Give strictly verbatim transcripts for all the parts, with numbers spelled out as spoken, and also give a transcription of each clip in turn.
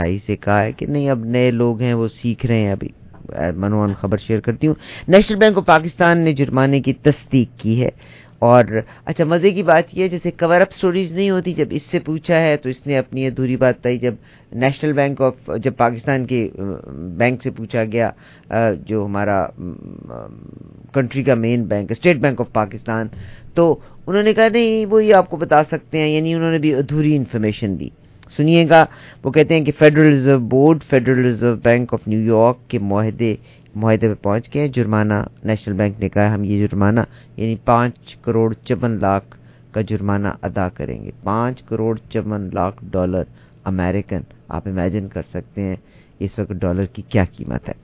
بھائی سے کہا ہے کہ نہیں اب نئے لوگ ہیں وہ سیکھ رہے ہیں. ابھی منوان خبر شیئر کرتی ہوں. نیشنل بینک آف پاکستان نے جرمانے کی تصدیق کی ہے. اور اچھا مزے کی بات یہ ہے جیسے کور اپ سٹوریز نہیں ہوتی, جب اس سے پوچھا ہے تو اس نے اپنی ادھوری بات بتائی. جب نیشنل بینک آف جب پاکستان کے بینک سے پوچھا گیا جو ہمارا کنٹری کا main bank state bank of Pakistan, تو انہوں نے کہا نہیں وہی آپ کو بتا سکتے ہیں, یعنی انہوں نے بھی ادھوری انفارمیشن دی. سنیے گا, وہ کہتے ہیں کہ federal reserve board federal reserve bank of New York کے معاہدے معاہدے پہ پہنچ گئے. جرمانہ نیشنل بینک نے کہا ہم یہ جرمانہ یعنی پانچ کروڑ چون لاکھ کا جرمانہ ادا کریں گے. پانچ کروڑ چون لاکھ ڈالر امریکن. آپ امیجن کر سکتے ہیں اس وقت ڈالر کی کیا قیمت ہے.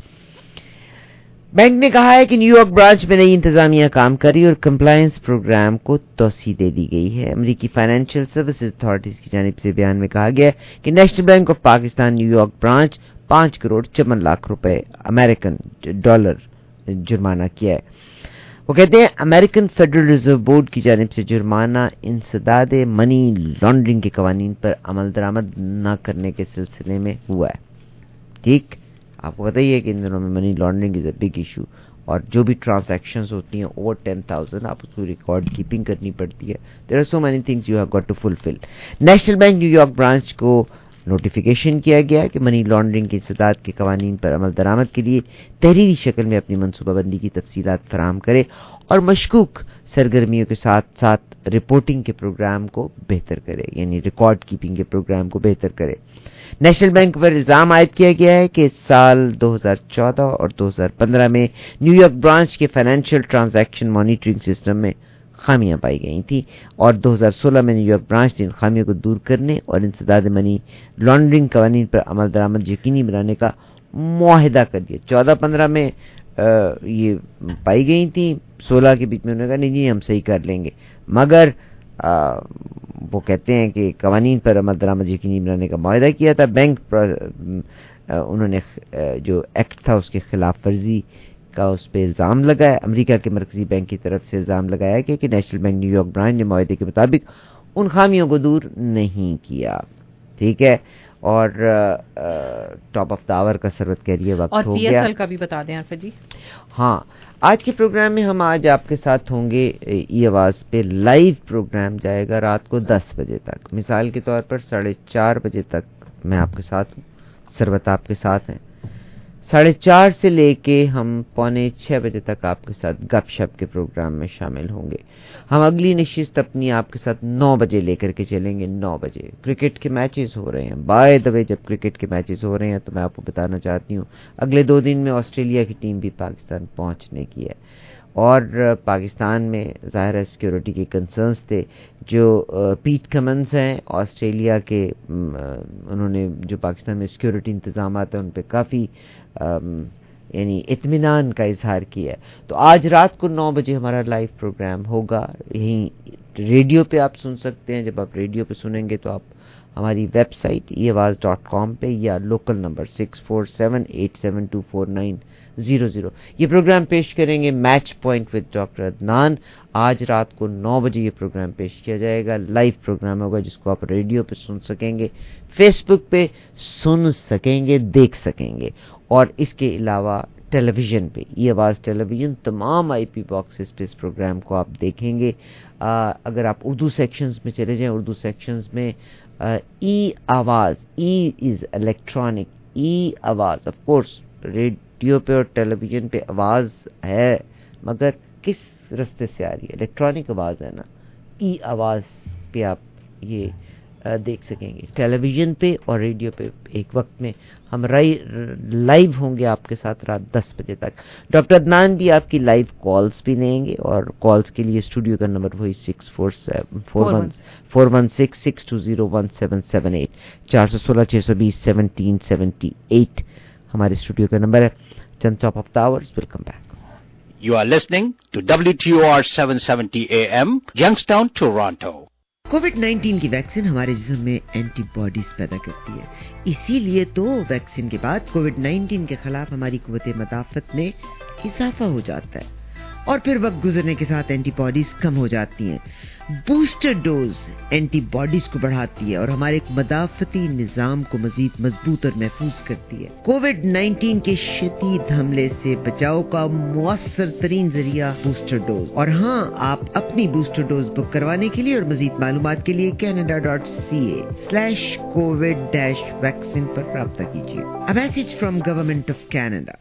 بینک نے کہا ہے کہ نیو یارک برانچ میں نئی انتظامیہ کام کری اور کمپلائنس پروگرام کو توسیع دے دی گئی ہے. امریکی فائنینشیل سروسز اتھارٹیز کی جانب سے بیان میں کہا گیا کہ national bank of Pakistan New York branch پانچ کروڑ چون لاکھ روپے امریکن ڈالر جرمانہ کیا ہے. وہ کہتے ہیں امریکن فیڈرل ریزرو بورڈ کی جانب سے جرمانہ انسداد منی لانڈرنگ کے قوانین پر عمل درآمد نہ کرنے کے سلسلے میں ہوا ہے. ٹھیک, آپ کو بتائیے کہ ان دنوں میں money laundering is a big issue, اور جو بھی ٹرانزیکشنز ہوتی ہیں اوور ٹین تھاؤزینڈ آپ اس کو ریکارڈ کیپنگ کرنی پڑتی ہے. There are so many things you have got to fulfil. National bank New York branch کو نوٹیفیکیشن کیا گیا کہ منی لانڈرنگ کی انسداد کے قوانین پر عمل درآمد کے لیے تحریری شکل میں اپنی منصوبہ بندی کی تفصیلات فراہم کرے اور مشکوک سرگرمیوں کے ساتھ ساتھ رپورٹنگ کے پروگرام کو بہتر کرے, یعنی ریکارڈ کیپنگ کے پروگرام کو بہتر کرے. نیشنل بینک پر الزام عائد کیا گیا ہے کہ سال دو ہزار چودہ اور دو ہزار پندرہ میں نیو یارک برانچ کے فائنینشیل ٹرانزیکشن مانیٹرنگ سسٹم میں خامیاں پائی گئی تھیں, اور دو ہزار سولہ میں نیو یارک برانچ نے ان خامیوں کو دور کرنے اور انسداد منی لانڈرنگ قوانین پر عمل درآمد یقینی بنانے کا معاہدہ کر دیا. چودہ پندرہ میں یہ پائی گئی تھیں, سولہ کے بیچ میں انہوں نے کہا نہیں جی ہم صحیح کر لیں گے, مگر وہ کہتے ہیں کہ قوانین پر عمل درآمد یقینی بنانے کا معاہدہ کیا تھا. بینک انہوں نے جو ایکٹ تھا اس کے خلاف ورزی کا اس پہ الزام لگایا. امریکہ کے مرکزی بینک کی طرف سے الزام لگایا گیا کہ national bank New York branch نے معاہدے کے مطابق ان خامیوں کو دور نہیں کیا. ٹھیک ہے, اور ٹاپ آف دا آور کا سرورت کہہ رہی ہے وقت ہو گیا. اور پی ایس ایل کا بھی بتا دیں عارفہ جی. ہاں, آج کے پروگرام میں ہم آج آپ کے ساتھ ہوں گے. ای آواز پہ لائیو پروگرام جائے گا رات کو دس بجے تک. مثال کے طور پر ساڑھے چار بجے تک میں آپ کے ساتھ ہوں, سرورت آپ کے ساتھ ہیں. ساڑھے چار سے لے کے ہم پونے چھ بجے تک آپ کے ساتھ گپ شپ کے پروگرام میں شامل ہوں گے. ہم اگلی نشست اپنی آپ کے ساتھ نو بجے لے کر کے چلیں گے. نو بجے کرکٹ کے میچز ہو رہے ہیں. بائی دا وے جب کرکٹ کے میچز ہو رہے ہیں تو میں آپ کو بتانا چاہتی ہوں اگلے دو دن میں آسٹریلیا کی ٹیم بھی پاکستان پہنچنے کی ہے, اور پاکستان میں ظاہر ہے سیکیورٹی کے کنسرنس تھے. جو پیٹ کمنس ہیں آسٹریلیا کے, انہوں نے جو پاکستان میں سیکیورٹی انتظامات ہیں ان پہ کافی یعنی اطمینان کا اظہار کیا ہے. تو آج رات کو نو بجے ہمارا لائیو پروگرام ہوگا. یہیں ریڈیو پہ آپ سن سکتے ہیں. جب آپ ریڈیو پہ سنیں گے تو آپ ہماری ویب سائٹ ای آواز ڈاٹ کام پہ یا local number six four seven eight seven two four nine zero zero یہ پروگرام پیش کریں گے. Match point with doctor Adnan. آج رات کو نو بجے یہ پروگرام پیش کیا جائے گا. لائیو پروگرام ہوگا جس کو آپ ریڈیو پہ سن سکیں گے, فیس بک پہ سن سکیں گے, دیکھ سکیں گے, اور اس کے علاوہ ٹیلی ویژن پہ ای آواز ٹیلی ویژن تمام آئی پی باکسز پہ اس پروگرام کو آپ دیکھیں گے. آ, اگر آپ اردو سیکشنز میں چلے جائیں, اردو سیکشنز میں ای آواز, ای از الیکٹرانک, ای آواز. آف کورس ریڈیو پہ اور ٹیلی ویژن پہ آواز ہے, مگر کس رستے سے آ رہی ہے؟ الیکٹرانک آواز ہے نا. ای آواز پہ آپ یہ دیکھ سکیں گے. ٹیلی ویژن پہ اور ریڈیو پہ ایک وقت میں ہم لائیو ہوں گے آپ کے ساتھ رات دس بجے تک. ڈاکٹر عدنان بھی آپ کی لائیو کالز بھی لیں گے, اور کالز کے لیے اسٹوڈیو کا نمبر وہی six four seven four one four one six six two zero one seven seven eight چار سو سولہ چھ سو بیس سیونٹین سیونٹی ایٹ ہمارے اسٹوڈیو کا نمبر ہے. چند top of the hours. Welcome back. You are listening to W T O R seven seventy A M, Youngstown, Toronto. COVID nineteen کی ویکسین ہمارے جسم میں اینٹی باڈیز پیدا کرتی ہے. اسی لیے تو ویکسین کے بعد کووڈ نائنٹین کے خلاف ہماری قوت مدافعت میں اضافہ ہو جاتا ہے. और फिर वक्त गुजरने के साथ एंटीबॉडीज कम हो जाती हैं। बूस्टर डोज एंटीबॉडीज को बढ़ाती है और हमारे मदाफती निजाम को मजीद मजबूत और महफूज करती है। कोविड नाइन्टीन के शदीद हमले से बचाव का मुअस्सर तरीन जरिया बूस्टर डोज। और हाँ, आप अपनी बूस्टर डोज बुक करवाने के लिए और मजीद मालूमात के लिए Canada dot C A slash COVID dash vaccine पर राब्ता कीजिए। A message from government of Canada.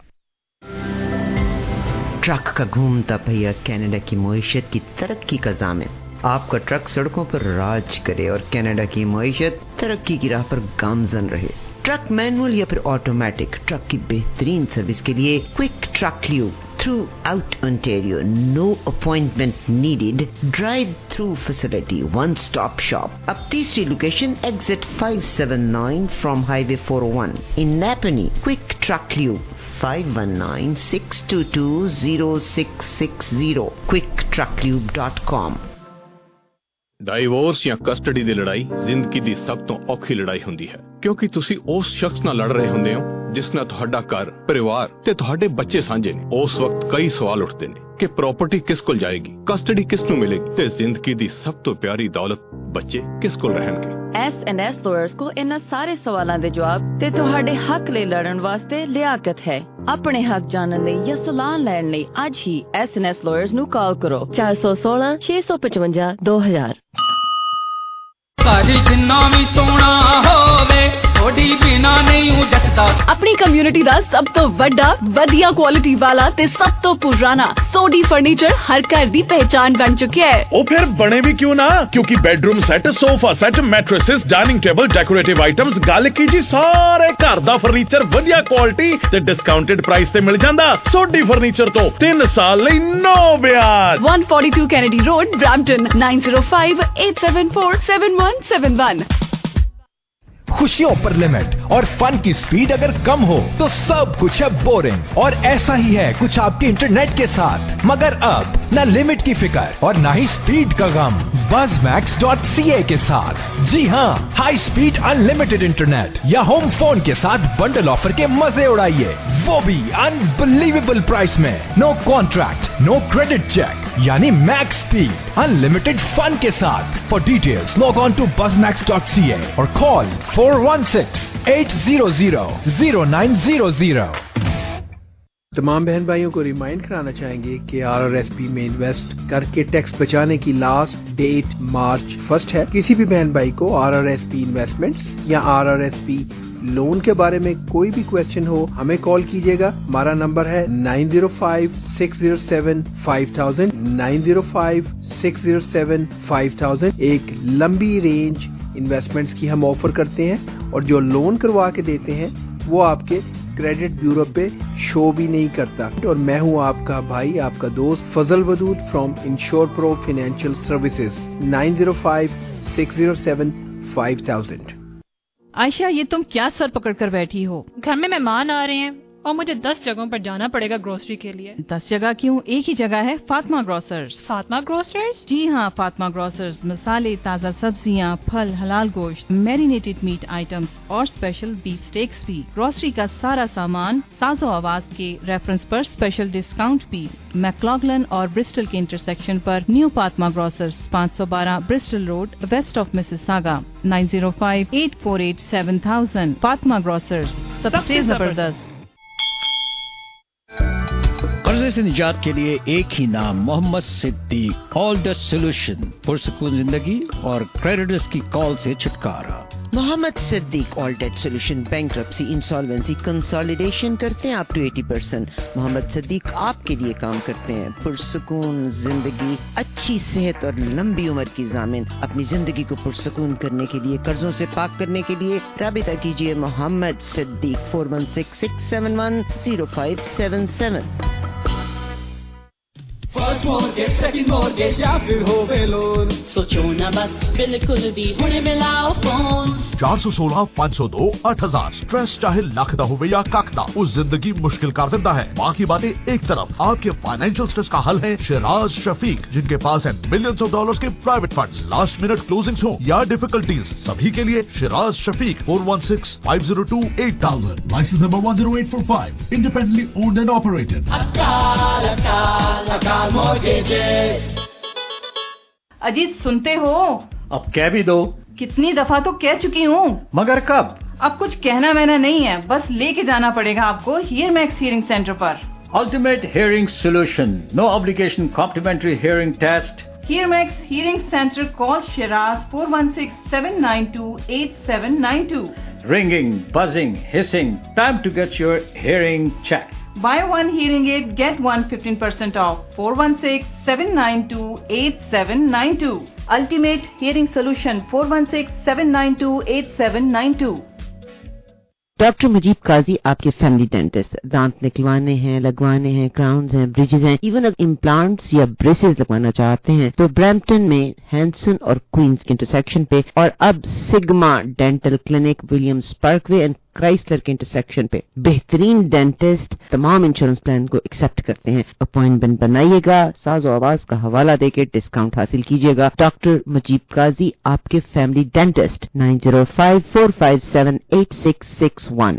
Truck का घूमता पहिया कनाडा की मईशत की तरक्की का ज़ामिन। आपका ट्रक सड़कों पर राज करे और कनाडा की मईशत तरक्की की राह पर गामजन रहे। ट्रक मैनुअल या फिर ऑटोमेटिक, ट्रक की बेहतरीन सर्विस के लिए quick truck lube throughout Ontario, no appointment needed, drive through facility, one stop shop. अब तीसरी location exit five seven nine from highway four O one in Nepean. Quick truck lube five one nine six two two zero six six zero, quick truck lube dot com. Divorce ਜਾਂ custody ਦੀ ਲੜਾਈ ਜ਼ਿੰਦਗੀ ਦੀ ਸਭ ਤੋਂ ਔਖੀ ਲੜਾਈ ਹੁੰਦੀ ਹੈ, ਕਿਉਂਕਿ ਤੁਸੀਂ ਉਸ ਸ਼ਖਸ ਨਾਲ ਲੜ ਰਹੇ ਹੁੰਦੇ ਹੋ ਜਿਸ ਨਾਲ ਤੁਹਾਡਾ ਘਰ, ਪਰਿਵਾਰ ਤੇ ਤੁਹਾਡੇ ਬੱਚੇ ਸਾਂਝੇ ਨੇ। ਉਸ ਵਕਤ ਕਈ ਸਵਾਲ ਉੱਠਦੇ ਨੇ ਕਿ ਪ੍ਰਾਪਰਟੀ ਕਿਸ ਕੋਲ ਜਾਏਗੀ, ਕਸਟਡੀ ਕਿਸ ਨੂੰ ਮਿਲੇਗੀ ਤੇ ਜ਼ਿੰਦਗੀ ਦੀ ਸਭ ਤੋਂ ਪਿਆਰੀ ਦੌਲਤ ਬੱਚੇ ਕਿਸ ਕੋਲ ਰਹਿਣਗੇ। ਐਸ ਐਂਡ ਐਸ ਲਾਇਰਸ ਕੋਲ ਇਹਨਾਂ ਸਾਰੇ ਸਵਾਲਾਂ ਦੇ ਜਵਾਬ ਤੇ ਤੁਹਾਡੇ ਹੱਕ ਲਈ ਲੜਨ ਵਾਸਤੇ ਲਿਆਕਤ ਹੈ। ਆਪਣੇ ਹੱਕ ਜਾਣਨ ਲਈ ਜਾਂ ਸਲਾਹ ਲੈਣ ਲਈ ਅੱਜ ਹੀ ਐਸ ਐਂਡ ਐਸ ਲਾਇਰਸ ਨੂੰ ਕਾਲ ਕਰੋ ਚਾਰ ਸੌ ਸੋਲਾਂ ਛੇ ਸੌ ਪਚਵੰਜਾ ਦੋ ਹਜ਼ਾਰ। ਜਿੰਨਾ ਵੀ ਸੋਹਣਾ ਹੋਵੇ ਥੋੜੀ ਬਿਨਾ ਨਹੀਂ ਜੱਟਦਾ। ਆਪਣੀ ਕਮਿਊਨਿਟੀ ਦਾ ਸਭ ਤੋਂ ਵੱਡਾ, ਵਧੀਆ ਕੁਆਲਿਟੀ ਵਾਲਾ ਤੇ ਸਭ ਤੋਂ ਪੁਰਾਣਾ ਸੋਡੀ ਫਰਨੀਚਰ ਹਰ ਘਰ ਦੀ ਪਹਿਚਾਨ ਬਣ ਚੁੱਕਿਆ ਹੈ। ਉਹ ਫਿਰ ਬਣੇ ਵੀ ਕਿਉਂ ਨਾ, ਕਿਉਂਕਿ bedroom set, sofa set, mattresses, dining table, decorative items, ਗੱਲ ਕੀ ਜੀ ਸਾਰੇ ਘਰ ਦਾ ਫਰਨੀਚਰ ਵਧੀਆ ਕੁਆਲਿਟੀ ਤੇ ਡਿਸਕਾਊਂਟਡ ਪ੍ਰਾਈਸ ਤੇ ਮਿਲ ਜਾਂਦਾ। ਸੋਡੀ ਫਰਨੀਚਰ ਤੋਂ ਤਿੰਨ ਸਾਲ ਲਈ ਨੋ ਵਿਆਜ। one forty-two Kennedy Road, Brampton, nine zero five eight seven four seven one seven one। खुशियों पर लिमिट और फन की स्पीड अगर कम हो तो सब कुछ है बोरिंग, और ऐसा ही है कुछ आपके इंटरनेट के साथ। मगर अब न लिमिट की फिक्र और न ही स्पीड का गम Buzz Max dot C A के साथ। जी हाँ, हाई स्पीड अनलिमिटेड इंटरनेट या होम फोन के साथ बंडल ऑफर के मजे उड़ाइए, वो भी अनबिलीवेबल प्राइस में। No contract, no credit check, यानी मैक्स स्पीड अनलिमिटेड फन के साथ। For details log on to Buzz Max dot C A और call four one six eight zero zero zero nine zero zero. तमाम बहन भाइयों को remind कराना चाहेंगे कि आर आर एस पी में इन्वेस्ट करके टैक्स बचाने की लास्ट डेट मार्च फर्स्ट है। किसी भी बहन भाई को R R S P investments या R R S P loan के बारे में कोई भी क्वेश्चन हो, हमें कॉल कीजिएगा। हमारा नंबर है nine zero five six zero seven five thousand, nine zero five six zero seven five thousand. एक लंबी रेंज इन्वेस्टमेंट्स की हम ऑफर करते हैं और जो लोन करवा के देते हैं वो आपके क्रेडिट ब्यूरो पे शो भी नहीं करता। और मैं हूँ आपका भाई, आपका दोस्त Fazal Wadood from insure pro financial services, nine zero five six zero seven five thousand. Ayesha, ये तुम क्या सर पकड़ कर बैठी हो? घर में मेहमान आ रहे हैं और मुझे दस जगहों पर जाना पड़ेगा ग्रोसरी के लिए। दस जगह क्यों, एक ही जगह है, फातिमा ग्रोसर्स। फातिमा ग्रोसर्स? जी हाँ, फातिमा ग्रोसर्स मसाले, ताज़ा सब्जियाँ, फल, हलाल गोश्त, मैरिनेटेड मीट आइटम्स और स्पेशल बीफ स्टेक्स भी। ग्रोसरी का सारा सामान साजो आवाज के रेफरेंस पर स्पेशल डिस्काउंट भी। मैक्लॉगलन और ब्रिस्टल के इंटरसेक्शन पर न्यू फातिमा ग्रोसर्स, पाँच सौ बारह Bristol road, west of Mississauga, nine zero five eight four eight seven thousand. Fatima grocers, सबसे जबरदस्त। कर्जे से निजात के लिए एक ही नाम, Mohammad Siddiq. All the solution, पुरसुकून जिंदगी और क्रेडिटर्स की कॉल से छुटकारा। Mohammad Siddiq all debt solution, bankruptcy, insolvency, consolidation करते हैं अप टू अस्सी परसेंट। मोहम्मद सिद्दीक आपके लिए काम करते हैं। पुरसुकून जिंदगी, अच्छी सेहत और लंबी उम्र की जामिन। अपनी जिंदगी को पुरसुकून करने के लिए, कर्जों से पाक करने के लिए राबिता कीजिए Mohammad Siddiq four one six six seven one zero five seven seven. First mortgage, second mortgage या फिर होवे लोन, सोचो ना बस बिल्कुल भी हुणे मिलाओ फोन। चार सौ सोलह पाँच सौ दो आठ हजार स्ट्रेस चाहे लख दा होवे या कख दा, उस जिंदगी मुश्किल कर देता है। बाकी बातें एक तरफ, आपके फाइनेंशियल स्ट्रेस का हल है शिराज शफीक, जिनके पास है मिलियंस ऑफ डॉलर्स के private funds, last minute closings हो या डिफिकल्टीज, सभी के लिए Shiraz Shafiq four one six five zero two eight thousand, licence number one zero eight four five, independently owned and operated. अकाल अकाल अकाल मॉर्गेजेस। अजीत सुनते हो? अब कह भी दो। कितनी दफा तो कह चुकी हूँ। मगर कब? अब कुछ कहना वहना नहीं है, बस लेके जाना पड़ेगा आपको हीयर मैक्स हियरिंग सेंटर पर। Ultimate hearing solution, no obligation complimentary hearing test. Hear Max Hearing Center, call Shiraz four one six seven nine two eight seven nine two. Ringing, buzzing, hissing, time to get your hearing checked. Buy one hearing aid, get one fifteen percent off. four one six seven nine two eight seven nine two. Ultimate Hearing Solution, four one six seven nine two eight seven nine two. Doctor Mujeeb Qazi आपके family dentist, दांत निकलवाने हैं, लगवाने हैं, crowns हैं, bridges हैं, even अगर implants या ब्रेसेस लगवाना चाहते हैं तो ब्रैम्पटन में हैंसन और क्वींस के इंटरसेक्शन पे, और अब Sigma dental clinic Williams Parkway and Chrysler के इंटरसेक्शन पे बेहतरीन डेंटिस्ट तमाम इंश्योरेंस प्लान को एक्सेप्ट करते हैं। अपॉइंटमेंट बनाइएगा, साज़ो आवाज का हवाला देके डिस्काउंट हासिल कीजिएगा। डॉक्टर मजीब काजी आपके family dentist, nine zero five four five seven eight six six one.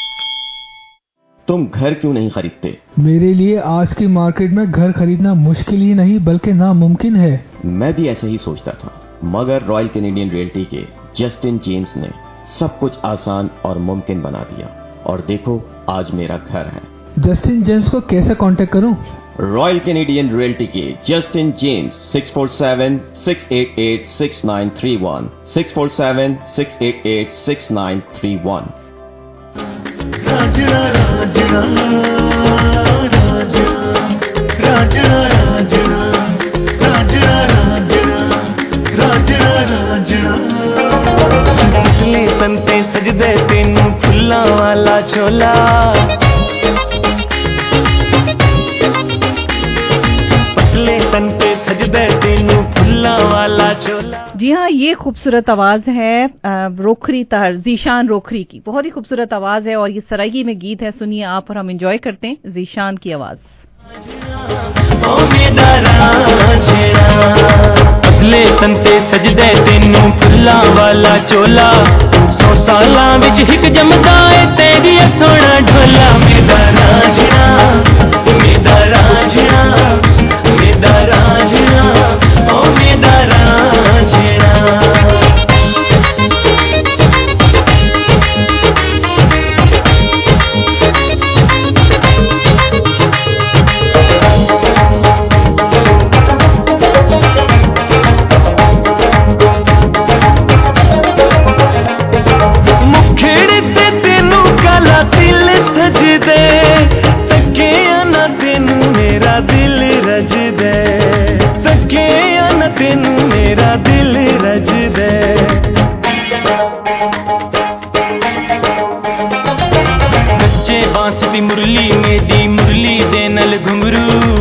तुम घर क्यों नहीं खरीदते? मेरे लिए आज की मार्केट में घर खरीदना मुश्किल ही नहीं बल्कि नामुमकिन है। मैं भी ऐसे ही सोचता था, मगर रॉयल कैनेडियन रियल्टी के जस्टिन जेम्स ने सब कुछ आसान और मुमकिन बना दिया, और देखो आज मेरा घर है। जस्टिन जेम्स को कैसे कांटेक्ट करूं? रॉयल कैनेडियन रियल्टी के Justin James six four seven six eight eight six nine three one, six four seven six eight eight six nine three one. राजना राजना राजना राजना राजना राजना राजना राजना पतले तंते सजदे तेनू फुल्लां वाला चोला, पतले तंते सजदे तेनू फुल्लां वाला चोला। जी हाँ, ये खूबसूरत आवाज है रोखरी तार जीशान रोखरी की, बहुत ही खूबसूरत आवाज है और ये सराइकी में गीत है। सुनिए आप और हम एंजॉय करते हैं जीशान की आवाज। पतले तंते सजदे तेनू फुल्लां वाला चोला, सौ सालां विच हिक जमदा है तेरी सोना ढोला। मेरा राजना मेरा राजना मेरा राजना ओ मेरा राजना। मुरली मेरी मुरली दे नल घुंगरू,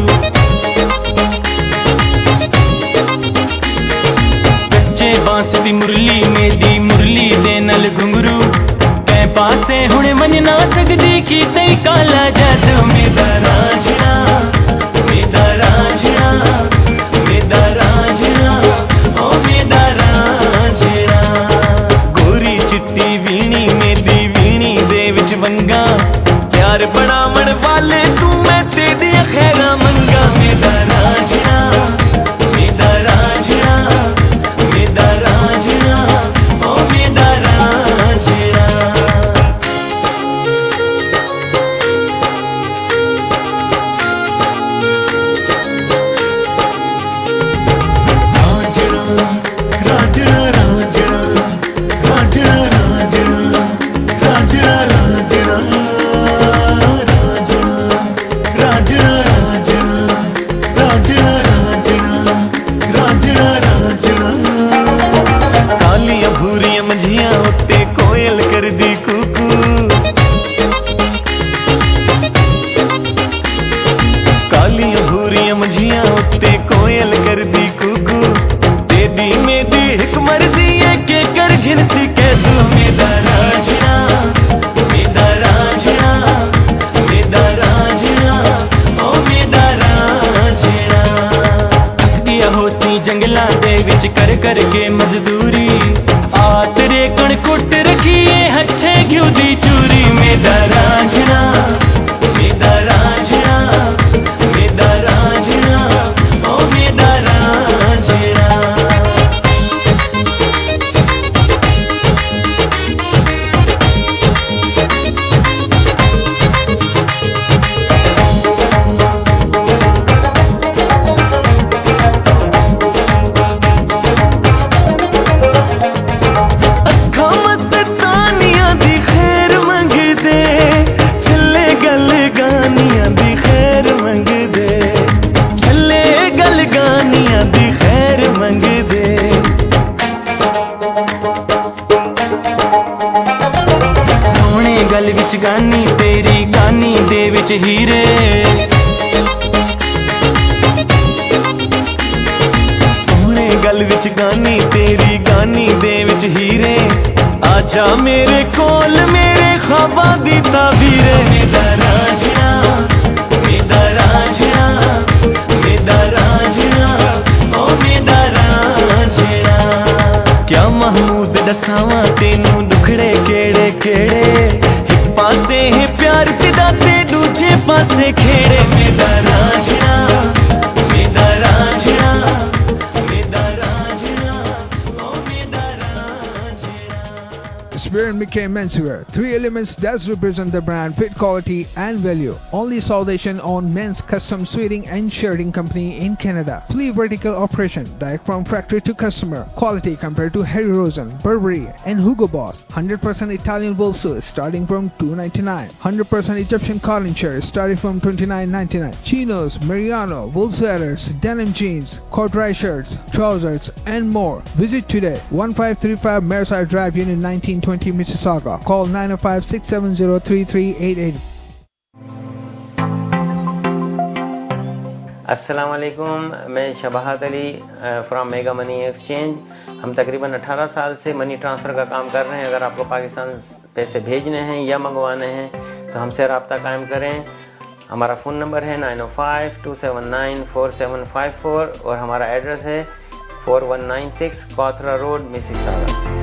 बच्चे बांस दी मुरली मेरी मुरली दे नल घुंगरू, कै पासे हुण मन ना सकदी की तई काला जादू। मेरा राजना मेरा राजना मेरा राजना ओ मेरा राजना। गोरी चिट्टी वीणी मेरी वीणी दे विच वंगा, प्यार बनावण वाले तू मैं तेरी खैरा मंगा। मेरा राजना मेरा राजना मेरा राजना ओ मेरा राजना। राजना राजना राजना राजना राजना राजना राजना। کر کے مزدوری آ تیرے کن کٹ رکھیے ہچھے گھیو دی چوری میرا راجنا میرا راجنا میرا راجنا او میرا راجنا گانی تیری گانی دے وچ ہیرے سونے گل وچ گانی تیری گانی دے وچ ہیرے آجا میرے کول میرے خواباں دی تعبیرے میرا راجنا میرا راجنا میرا راجنا او میرا راجنا کیا محمود دساواں تینوں دکھڑے کیڑے کیڑے پاسے ہے پیار پدا تے دوجے پاسے کھیڑے میرا راجنا میرا راجنا میرا راجنا او میرا Rajanna Spear and McKay Menswear, three elements that represent the brand, fit, quality and value. Only South Asian owned men's custom suiting and shirting company in Canada. Fully vertical operation, direct from factory to customer. Quality compared to Harry Rosen, Burberry and Hugo Boss. one hundred percent Italian wool suits starting from two ninety-nine. one hundred percent Egyptian cotton shirts starting from twenty-nine ninety-nine. Chinos, Mariano, wool sweaters, denim jeans, corduroy shirts, trousers and more. Visit today. fifteen thirty-five Mareside Drive, Unit nineteen twenty Mississauga. Call nine oh five, six seven zero, three three eight eight. السلام علیکم، میں Shabahat Ali from mega money exchange. ہم تقریباً اٹھارہ سال سے money transfer کا کام کر رہے ہیں. اگر آپ کو پاکستان پیسے بھیجنے ہیں یا منگوانے ہیں تو ہم سے رابطہ قائم کریں. ہمارا فون نمبر ہے nine O five two seven nine four seven five four اور ہمارا ایڈریس ہے فور ون نائن سکس کوتھرا road Mississauga.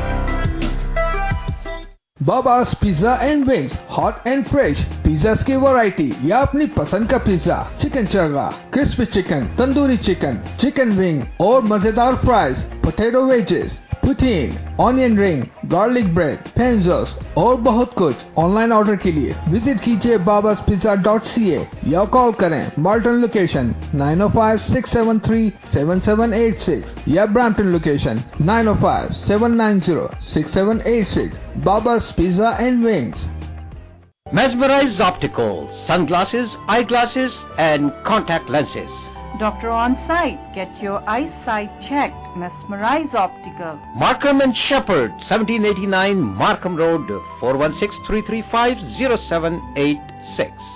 Baba's Pizza and Wings, hot and fresh pizzas کی ورائٹی یا اپنی پسند کا pizza, chicken charga, crispy chicken, tandoori chicken, chicken wing اور مزیدار fries, potato wedges, poutine, onion ring, garlic bread, پینزوس اور بہت کچھ. آن لائن آرڈر کے لیے وزٹ کیجیے باباز پیزا ڈاٹ سی اے یا کال کریں Martin location nine O five six seven three seven seven eight six یا Brampton location nine O five seven nine zero six seven eight six. Baba's Pizza and Wings. Mesmerize Optical, sunglasses, eyeglasses and contact lenses. Doctor on site. Get your eyesight checked. Mesmerize Optical. Markham and Shepherd, seventeen eighty-nine Markham Road, four one six, three three five, zero seven eight six.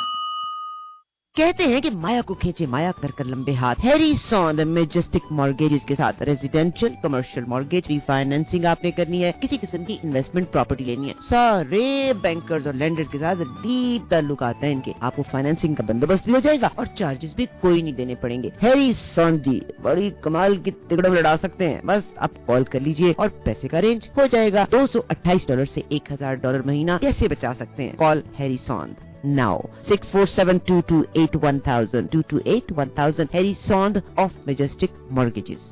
کہتے ہیں کہ مایا کو کھینچے مایا کر کر لمبے ہاتھ. Harry سوند majestic mortgages کے ساتھ residential commercial mortgage refinancing آپ نے کرنی ہے, کسی قسم کی انویسٹمنٹ پراپرٹی لینی ہے, سارے بینکرز اور لینڈرز کے ساتھ ڈیپ تعلقات ہیں ان کے. آپ کو فائنینسنگ کا بندوبست بھی ہو جائے گا اور چارجز بھی کوئی نہیں دینے پڑیں گے. ہیری سوند جی بڑی کمال کی تگڑم لڑا سکتے ہیں. بس آپ کال کر لیجئے اور پیسے کا ارینج ہو جائے گا. دو سو اٹھائیس ڈالر سے ایک ہزار ڈالر مہینہ کیسے بچا سکتے ہیں؟ Call Harry Sond now six four seven two two eight one thousand two two eight one thousand. Harry Sond of Majestic Mortgages.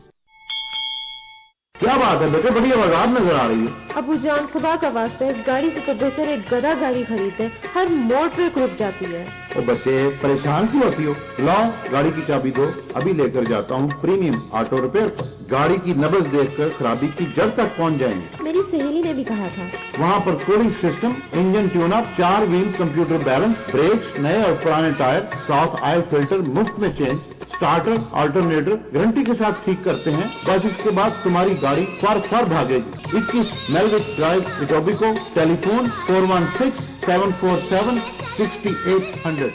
کیا بات ہے بیٹے, بڑی آواز نظر آ رہی ہے. ابو جان خدا کا واسطہ اس گاڑی سے تو بہتر ایک گدا گاڑی خریدتے, ہر موڑ پہ رک جاتی ہے. اور بچے پریشان کیوں ہوتی ہو؟ لاؤ گاڑی کی چابی دو, ابھی لے کر جاتا ہوں پریمیم آٹو ریپیئر پر. گاڑی کی نبض دیکھ کر خرابی کی جڑ تک پہنچ جائیں گے. میری سہیلی نے بھی کہا تھا. وہاں پر cooling system, engine tune up, چار ویل کمپیوٹر بیلنس, بریکس نئے اور پرانے ٹائر, ساف آئل فلٹر مفت میں چینج, اسٹارٹر آلٹرنیٹر گارنٹی کے ساتھ ٹھیک کرتے ہیں. بس اس کے بعد تمہاری گاڑی فار فار بھاگے گی. اکیس میلوک drive Etobicoke, telephone four one six seven four seven sixty eight hundred.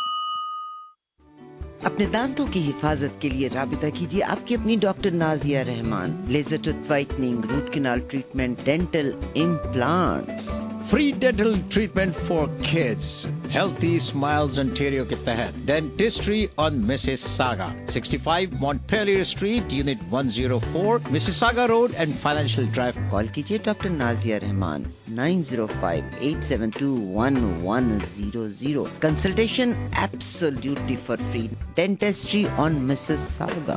اپنے دانتوں کی حفاظت کے لیے رابطہ کیجیے آپ کی اپنی doctor Nazia Rahman. Laser tooth whitening, root canal treatment, dental implants. Free dental treatment for kids. Healthy Smiles Ontario के तहत Dentistry on Mississauga, sixty-five Montpelier Street, Unit one oh four, Mississauga Road and Financial Drive. Call कीजिए doctor Nazia Rahman nine oh five, eight seven two, one one zero zero. Consultation absolutely for free. Dentistry on Mississauga.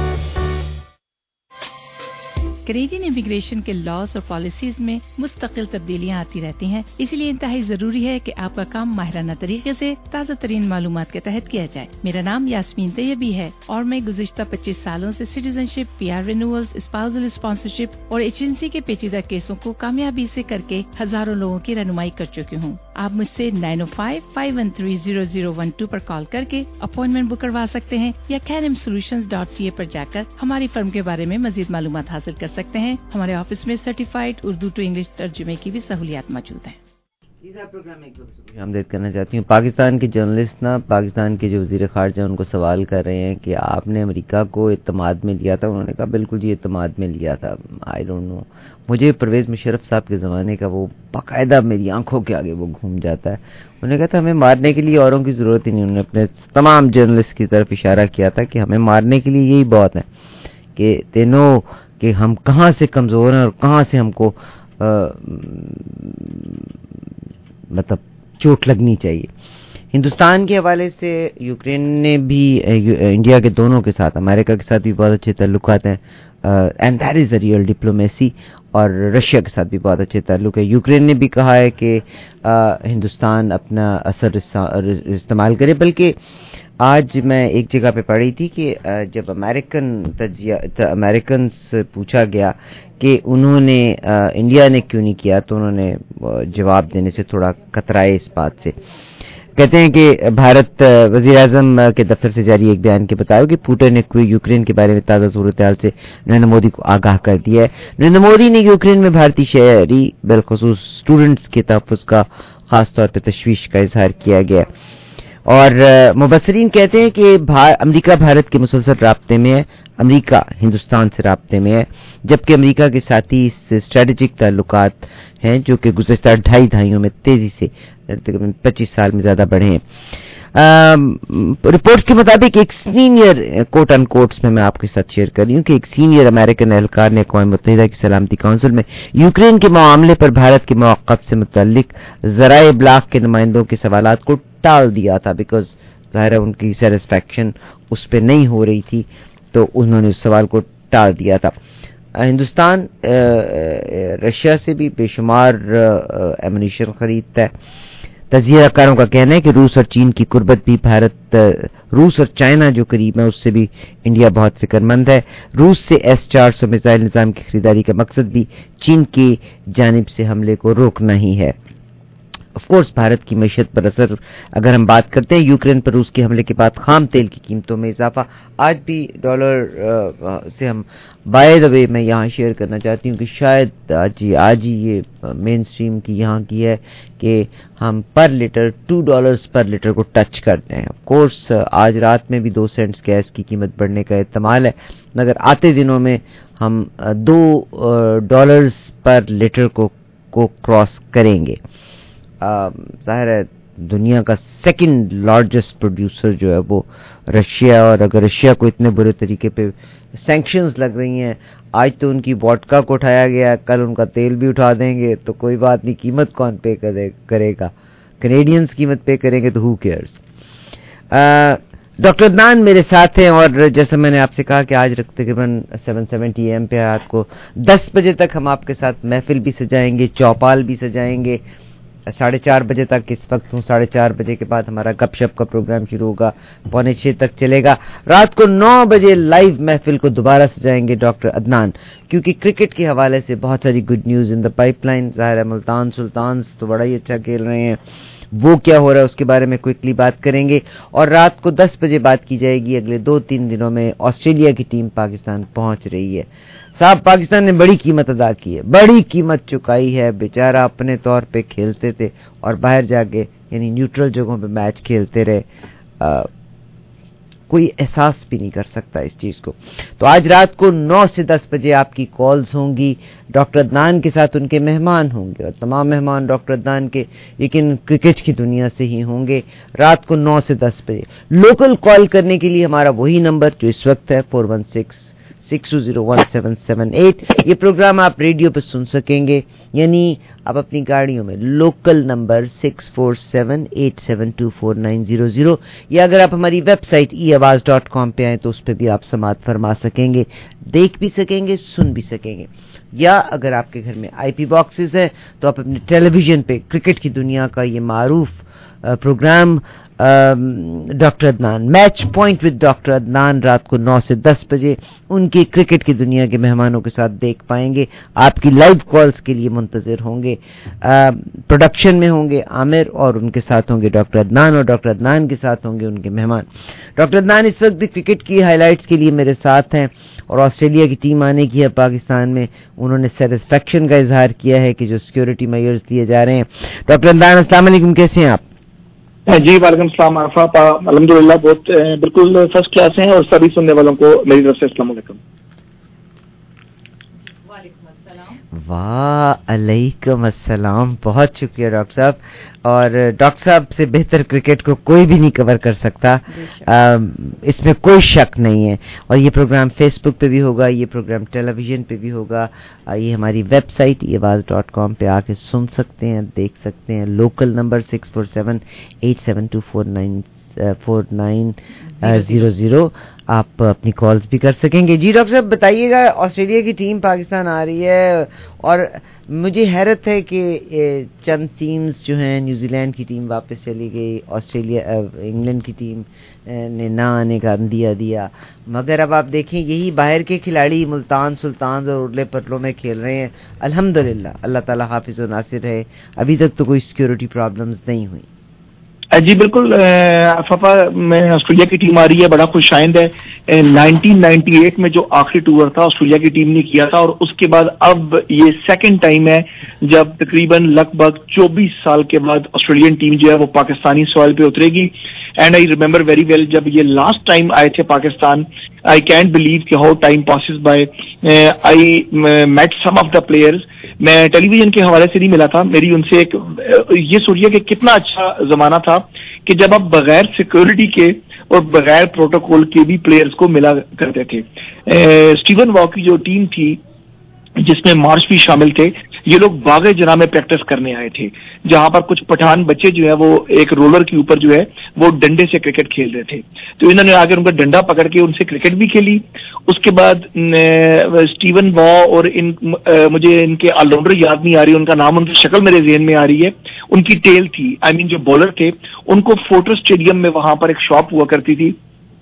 Canadian immigration के laws और policies में मुस्तकिल तब्दीलियां आती रहती हैं, इसीलिए इंतहाई जरूरी है कि आपका काम माहिराना तरीके से ताज़ा तरीन मालूमात के तहत किया जाए। मेरा नाम यास्मीन तैयबी है और मैं गुज़िश्ता पच्चीस सालों से citizenship, PR renewals, spousal sponsorship और एजेंसी के पेचीदा केसों को कामयाबी से करके हजारों लोगों की रहनुमाई कर चुकी हूँ। आप मुझसे nine oh five, five one three, zero zero one two पर कॉल करके अपॉइंटमेंट बुक करवा सकते हैं या कैनम सोल्यूशंस डॉट सी ए पर जाकर हमारी फर्म के बारे में मजीद मालूमात हासिल कर सकते हैं। हमारे ऑफिस में सर्टिफाइड उर्दू टू इंग्लिश तर्जुमे की भी सहूलियात मौजूद हैं। आमदेद करना चाहती हूँ। पाकिस्तान के जर्नलिस्ट ना पाकिस्तान के जो वज़ीर ख़ारजा उनको सवाल कर रहे हैं कि आपने अमेरिका को इत्तेमाद में लिया था। उन्होंने कहा बिल्कुल जी इत्तेमाद में लिया था। आई डोंट नो, मुझे परवेज़ मुशर्रफ साहब के ज़माने का वो बाकायदा मेरी आंखों के आगे वो घूम जाता है। उन्होंने कहा था हमें मारने के लिए औरों की ज़रूरत ही नहीं। उन्होंने अपने तमाम जर्नलिस्ट की तरफ इशारा किया था कि हमें मारने के लिए यही बहुत है कि दे नो कि हम कहाँ से कमज़ोर हैं और कहाँ से हमको आ, मतलब चोट लगनी चाहिए। हिंदुस्तान के हवाले से यूक्रेन ने भी इंडिया के दोनों के साथ, अमेरिका के साथ भी बहुत अच्छे ताल्लुकात हैं and that is the real diplomacy, और रशिया के साथ भी बहुत अच्छे ताल्लुक है। यूक्रेन ने भी कहा है कि हिंदुस्तान अपना असर इस्तेमाल करे, बल्कि आज मैं एक जगह पे पढ़ी थी कि जब अमेरिकन तजिया अमेरिकन से पूछा गया कि उन्होंने इंडिया ने क्यों नहीं किया, तो उन्होंने जवाब देने से थोड़ा कतराए इस बात से। कहते हैं कि भारत वज़ीर आज़म के दफ्तर से जारी एक बयान के बताया कि पुतिन ने यूक्रेन के बारे में ताज़ा सूरत हाल से नरेंद्र मोदी को आगाह कर दिया है। नरेंद्र मोदी ने यूक्रेन में भारतीय शहरी बिलखुसूस स्टूडेंट्स के तहफ़्फ़ुज़ का खास तौर पर तशवीश का इजहार किया गया। और मुबस्सिरीन कहते हैं कि अमेरिका भारत के मुसलसल राब्ते में है, अमेरिका हिंदुस्तान से राब्ते में है, जबकि अमेरिका के साथ ही इससे स्ट्रेटेजिक ताल्लुकात हैं जो कि गुज़श्ता ढाई दहाइयों में तेजी से तकरीबन पच्चीस साल में ज़्यादा बढ़े हैं। रिपोर्ट्स के मुताबिक एक सीनियर कोट एंड कोट्स में मैं आपके साथ शेयर कर रही हूँ कि एक सीनियर अमेरिकन एहलकार ने अक़वाम मुत्तहिदा की सलामती काउंसिल में यूक्रेन के मामले पर भारत के मौक़िफ़ से मुतल्लिक ज़राए इब्लाग के नुमाइंदों के सवालात को टाल दिया था, बिकॉज ज़ाहिर है उनकी सेटिस्फैक्शन उस पर नहीं हो रही थी, तो उन्होंने उस सवाल को टाल दिया था। हिंदुस्तान रशिया से भी बेशुमार एमुनिशन खरीदता है। तजियाकारों का कहना है कि रूस और चीन की कुर्बत भी भारत, रूस और चाइना जो करीब है उससे भी इंडिया बहुत फिक्रमंद है। रूस से एस चार सौ मिसाइल निज़ाम की खरीदारी का मकसद भी चीन की जानिब से हमले को रोकना ही है। ऑफ कोर्स भारत की मईशत पर असर अगर हम बात करते हैं, यूक्रेन पर रूस के हमले के बाद खाम तेल की कीमतों में इजाफा, आज भी डॉलर से हम बाय द वे मैं यहाँ शेयर करना चाहती हूँ कि शायद आज ही आज ही ये मेन स्ट्रीम की यहाँ की है कि हम per litre two dollars per litre को टच करते हैं। ऑफ कोर्स आज रात में भी दो सेंट्स गैस की कीमत बढ़ने का एहतमाल है, मगर आते दिनों में हम दो डॉलर्स पर लीटर को को क्रॉस करेंगे। ज़ाहिर है दुनिया का सेकंड लार्जेस्ट प्रोड्यूसर जो है वो रशिया, और अगर रशिया को इतने बुरे तरीके पे सैंक्शंस लग रही हैं, आज तो उनकी वोडका को उठाया गया, कल उनका तेल भी उठा देंगे, तो कोई बात नहीं, कीमत कौन पे करेगा? कैनेडियंस कीमत पे करेंगे, तो हु केयर्स। डॉक्टर अदनान मेरे साथ हैं, और जैसे मैंने आपसे कहा कि आज तकरीबन सात सौ एम पे रात को दस बजे तक हम आपके साथ महफिल भी सजाएंगे, चौपाल भी सजाएंगे। साढ़े चार बजे तक इस वक्त हूँ, साढ़े चार बजे के बाद हमारा गपशप का प्रोग्राम शुरू होगा, पौने छः तक चलेगा। रात को नौ बजे लाइव महफिल को दोबारा सजाएंगे डॉक्टर अदनान, क्योंकि क्रिकेट के हवाले से बहुत सारी good news in the pipeline. ज़ाहिर है मुल्तान सुल्तान्स तो बड़ा ही अच्छा खेल रहे हैं, वो क्या हो रहा है उसके बारे में क्विकली बात करेंगे। और रात को दस बजे बात की जाएगी अगले दो तीन दिनों में ऑस्ट्रेलिया की टीम पाकिस्तान पहुंच रही है। साहब पाकिस्तान ने बड़ी कीमत अदा की है, बड़ी कीमत चुकाई है। बेचारा अपने तौर पे खेलते थे और बाहर जाके यानी न्यूट्रल जगहों पे मैच खेलते रहे। आ, کوئی احساس بھی نہیں کر سکتا اس چیز کو. تو آج رات کو نو سے دس بجے آپ کی کالز ہوں گی, ڈاکٹر عدنان کے ساتھ ان کے مہمان ہوں گے, اور تمام مہمان ڈاکٹر عدنان کے لیکن کرکٹ کی دنیا سے ہی ہوں گے. رات کو نو سے دس بجے لوکل کال کرنے کے لیے ہمارا وہی نمبر جو اس وقت ہے four one six six two zero one seven seven eight. یہ پروگرام آپ ریڈیو پہ سن سکیں گے, یعنی آپ اپنی گاڑیوں میں local number six four seven eight seven two four nine zero zero, یا اگر آپ ہماری ویب سائٹ ای آواز ڈاٹ کام پہ آئیں تو اس پہ بھی آپ سماعت فرما سکیں گے, دیکھ بھی سکیں گے, سن بھی سکیں گے. یا اگر آپ کے گھر میں آئی پی باکسز ہے تو آپ اپنے ٹیلی ویژن پہ کرکٹ کی دنیا کا یہ معروف programme doctor Adnan, match point with doctor Adnan, رات کو نو سے دس بجے ان کی کرکٹ کی دنیا کے مہمانوں کے ساتھ دیکھ پائیں گے. آپ کی لائیو کالز کے لیے منتظر ہوں گے. پروڈکشن میں ہوں گے عامر, اور ان کے ساتھ ہوں گے ڈاکٹر عدنان, اور ڈاکٹر عدنان کے ساتھ ہوں گے ان کے مہمان. ڈاکٹر عدنان اس وقت بھی کرکٹ کی ہائی لائٹس کے لیے میرے ساتھ ہیں, اور آسٹریلیا کی ٹیم آنے کی ہے پاکستان میں. انہوں نے سیٹسفیکشن کا اظہار کیا ہے کہ جو سیکیورٹی میئرز دیے جا رہے ہیں. ڈاکٹر عدنان السلام علیکم, کیسے ہیں آپ؟ جی وعلیکم السلام عرفہ, الحمد للہ بہت بالکل فرسٹ کلاس ہیں, اور سبھی سننے والوں کو میری طرف سے السلام علیکم. وعلیکم السلام, بہت شکریہ ڈاکٹر صاحب. اور ڈاکٹر صاحب سے بہتر کرکٹ کو کوئی بھی نہیں کور کر سکتا, اس میں کوئی شک نہیں ہے. اور یہ پروگرام فیس بک پہ بھی ہوگا, یہ پروگرام ٹیلی ویژن پہ بھی ہوگا, یہ ہماری ویب سائٹ یہ آواز ڈاٹ کام پہ آ کے سن سکتے ہیں, دیکھ سکتے ہیں. Local number six four seven eight seven two four nine four nine zero zero, آپ اپنی کالز بھی کر سکیں گے. جی ڈاکٹر صاحب بتائیے گا, آسٹریلیا کی ٹیم پاکستان آ رہی ہے, اور مجھے حیرت ہے کہ چند ٹیمز جو ہیں, نیوزی لینڈ کی ٹیم واپس چلی گئی, آسٹریلیا انگلینڈ کی ٹیم نے نہ آنے کا اندیا دیا, مگر اب آپ دیکھیں یہی باہر کے کھلاڑی ملتان سلطان اور ارلے پٹلوں میں کھیل رہے ہیں. الحمدللہ, اللہ تعالیٰ حافظ و ناصر ہے, ابھی تک تو کوئی سیکیورٹی پرابلمز نہیں ہوئی. جی بالکل, ففا میں آسٹریلیا کی ٹیم آ رہی ہے, بڑا خوش آئند ہے. نائنٹین نائنٹی ایٹ میں جو آخری ٹور تھا آسٹریلیا کی ٹیم نے کیا تھا, اور اس کے بعد اب یہ سیکنڈ ٹائم ہے جب تقریباً لگ بھگ چوبیس سال کے بعد آسٹریلین ٹیم جو ہے وہ پاکستانی سوائل پہ اترے گی. And I remember very well, جب یہ لاسٹ ٹائم آئے تھے پاکستان, آئی کینٹ بلیو کہ how time passes by. I met some of the players, میں ٹیلی ویژن کے حوالے سے نہیں ملا تھا, میری ان سے ایک یہ سوچیے کہ کتنا اچھا زمانہ تھا کہ جب آپ بغیر سیکورٹی کے اور بغیر پروٹوکول کے بھی پلیئرز کو ملا کرتے تھے. اسٹیون واو کی جو ٹیم تھی جس میں مارش بھی شامل تھے, یہ لوگ باغ جناح میں پریکٹس کرنے آئے تھے, جہاں پر کچھ پٹھان بچے جو ہے وہ ایک رولر کے اوپر جو ہے وہ ڈنڈے سے کرکٹ کھیل رہے تھے. تو انہوں نے آگے ان کا ڈنڈا پکڑ کے ان سے کرکٹ بھی کھیلی. اس کے بعد اسٹیون واو اور ان مجھے ان کے آل راؤنڈر یاد نہیں آ رہی, ان کا نام, ان کی شکل میرے ذہن میں آ رہی ہے. ان کی ٹیل تھی, آئی مین جو بالر تھے, ان کو فورٹر اسٹیڈیم میں وہاں پر ایک شاپ ہوا کرتی تھی,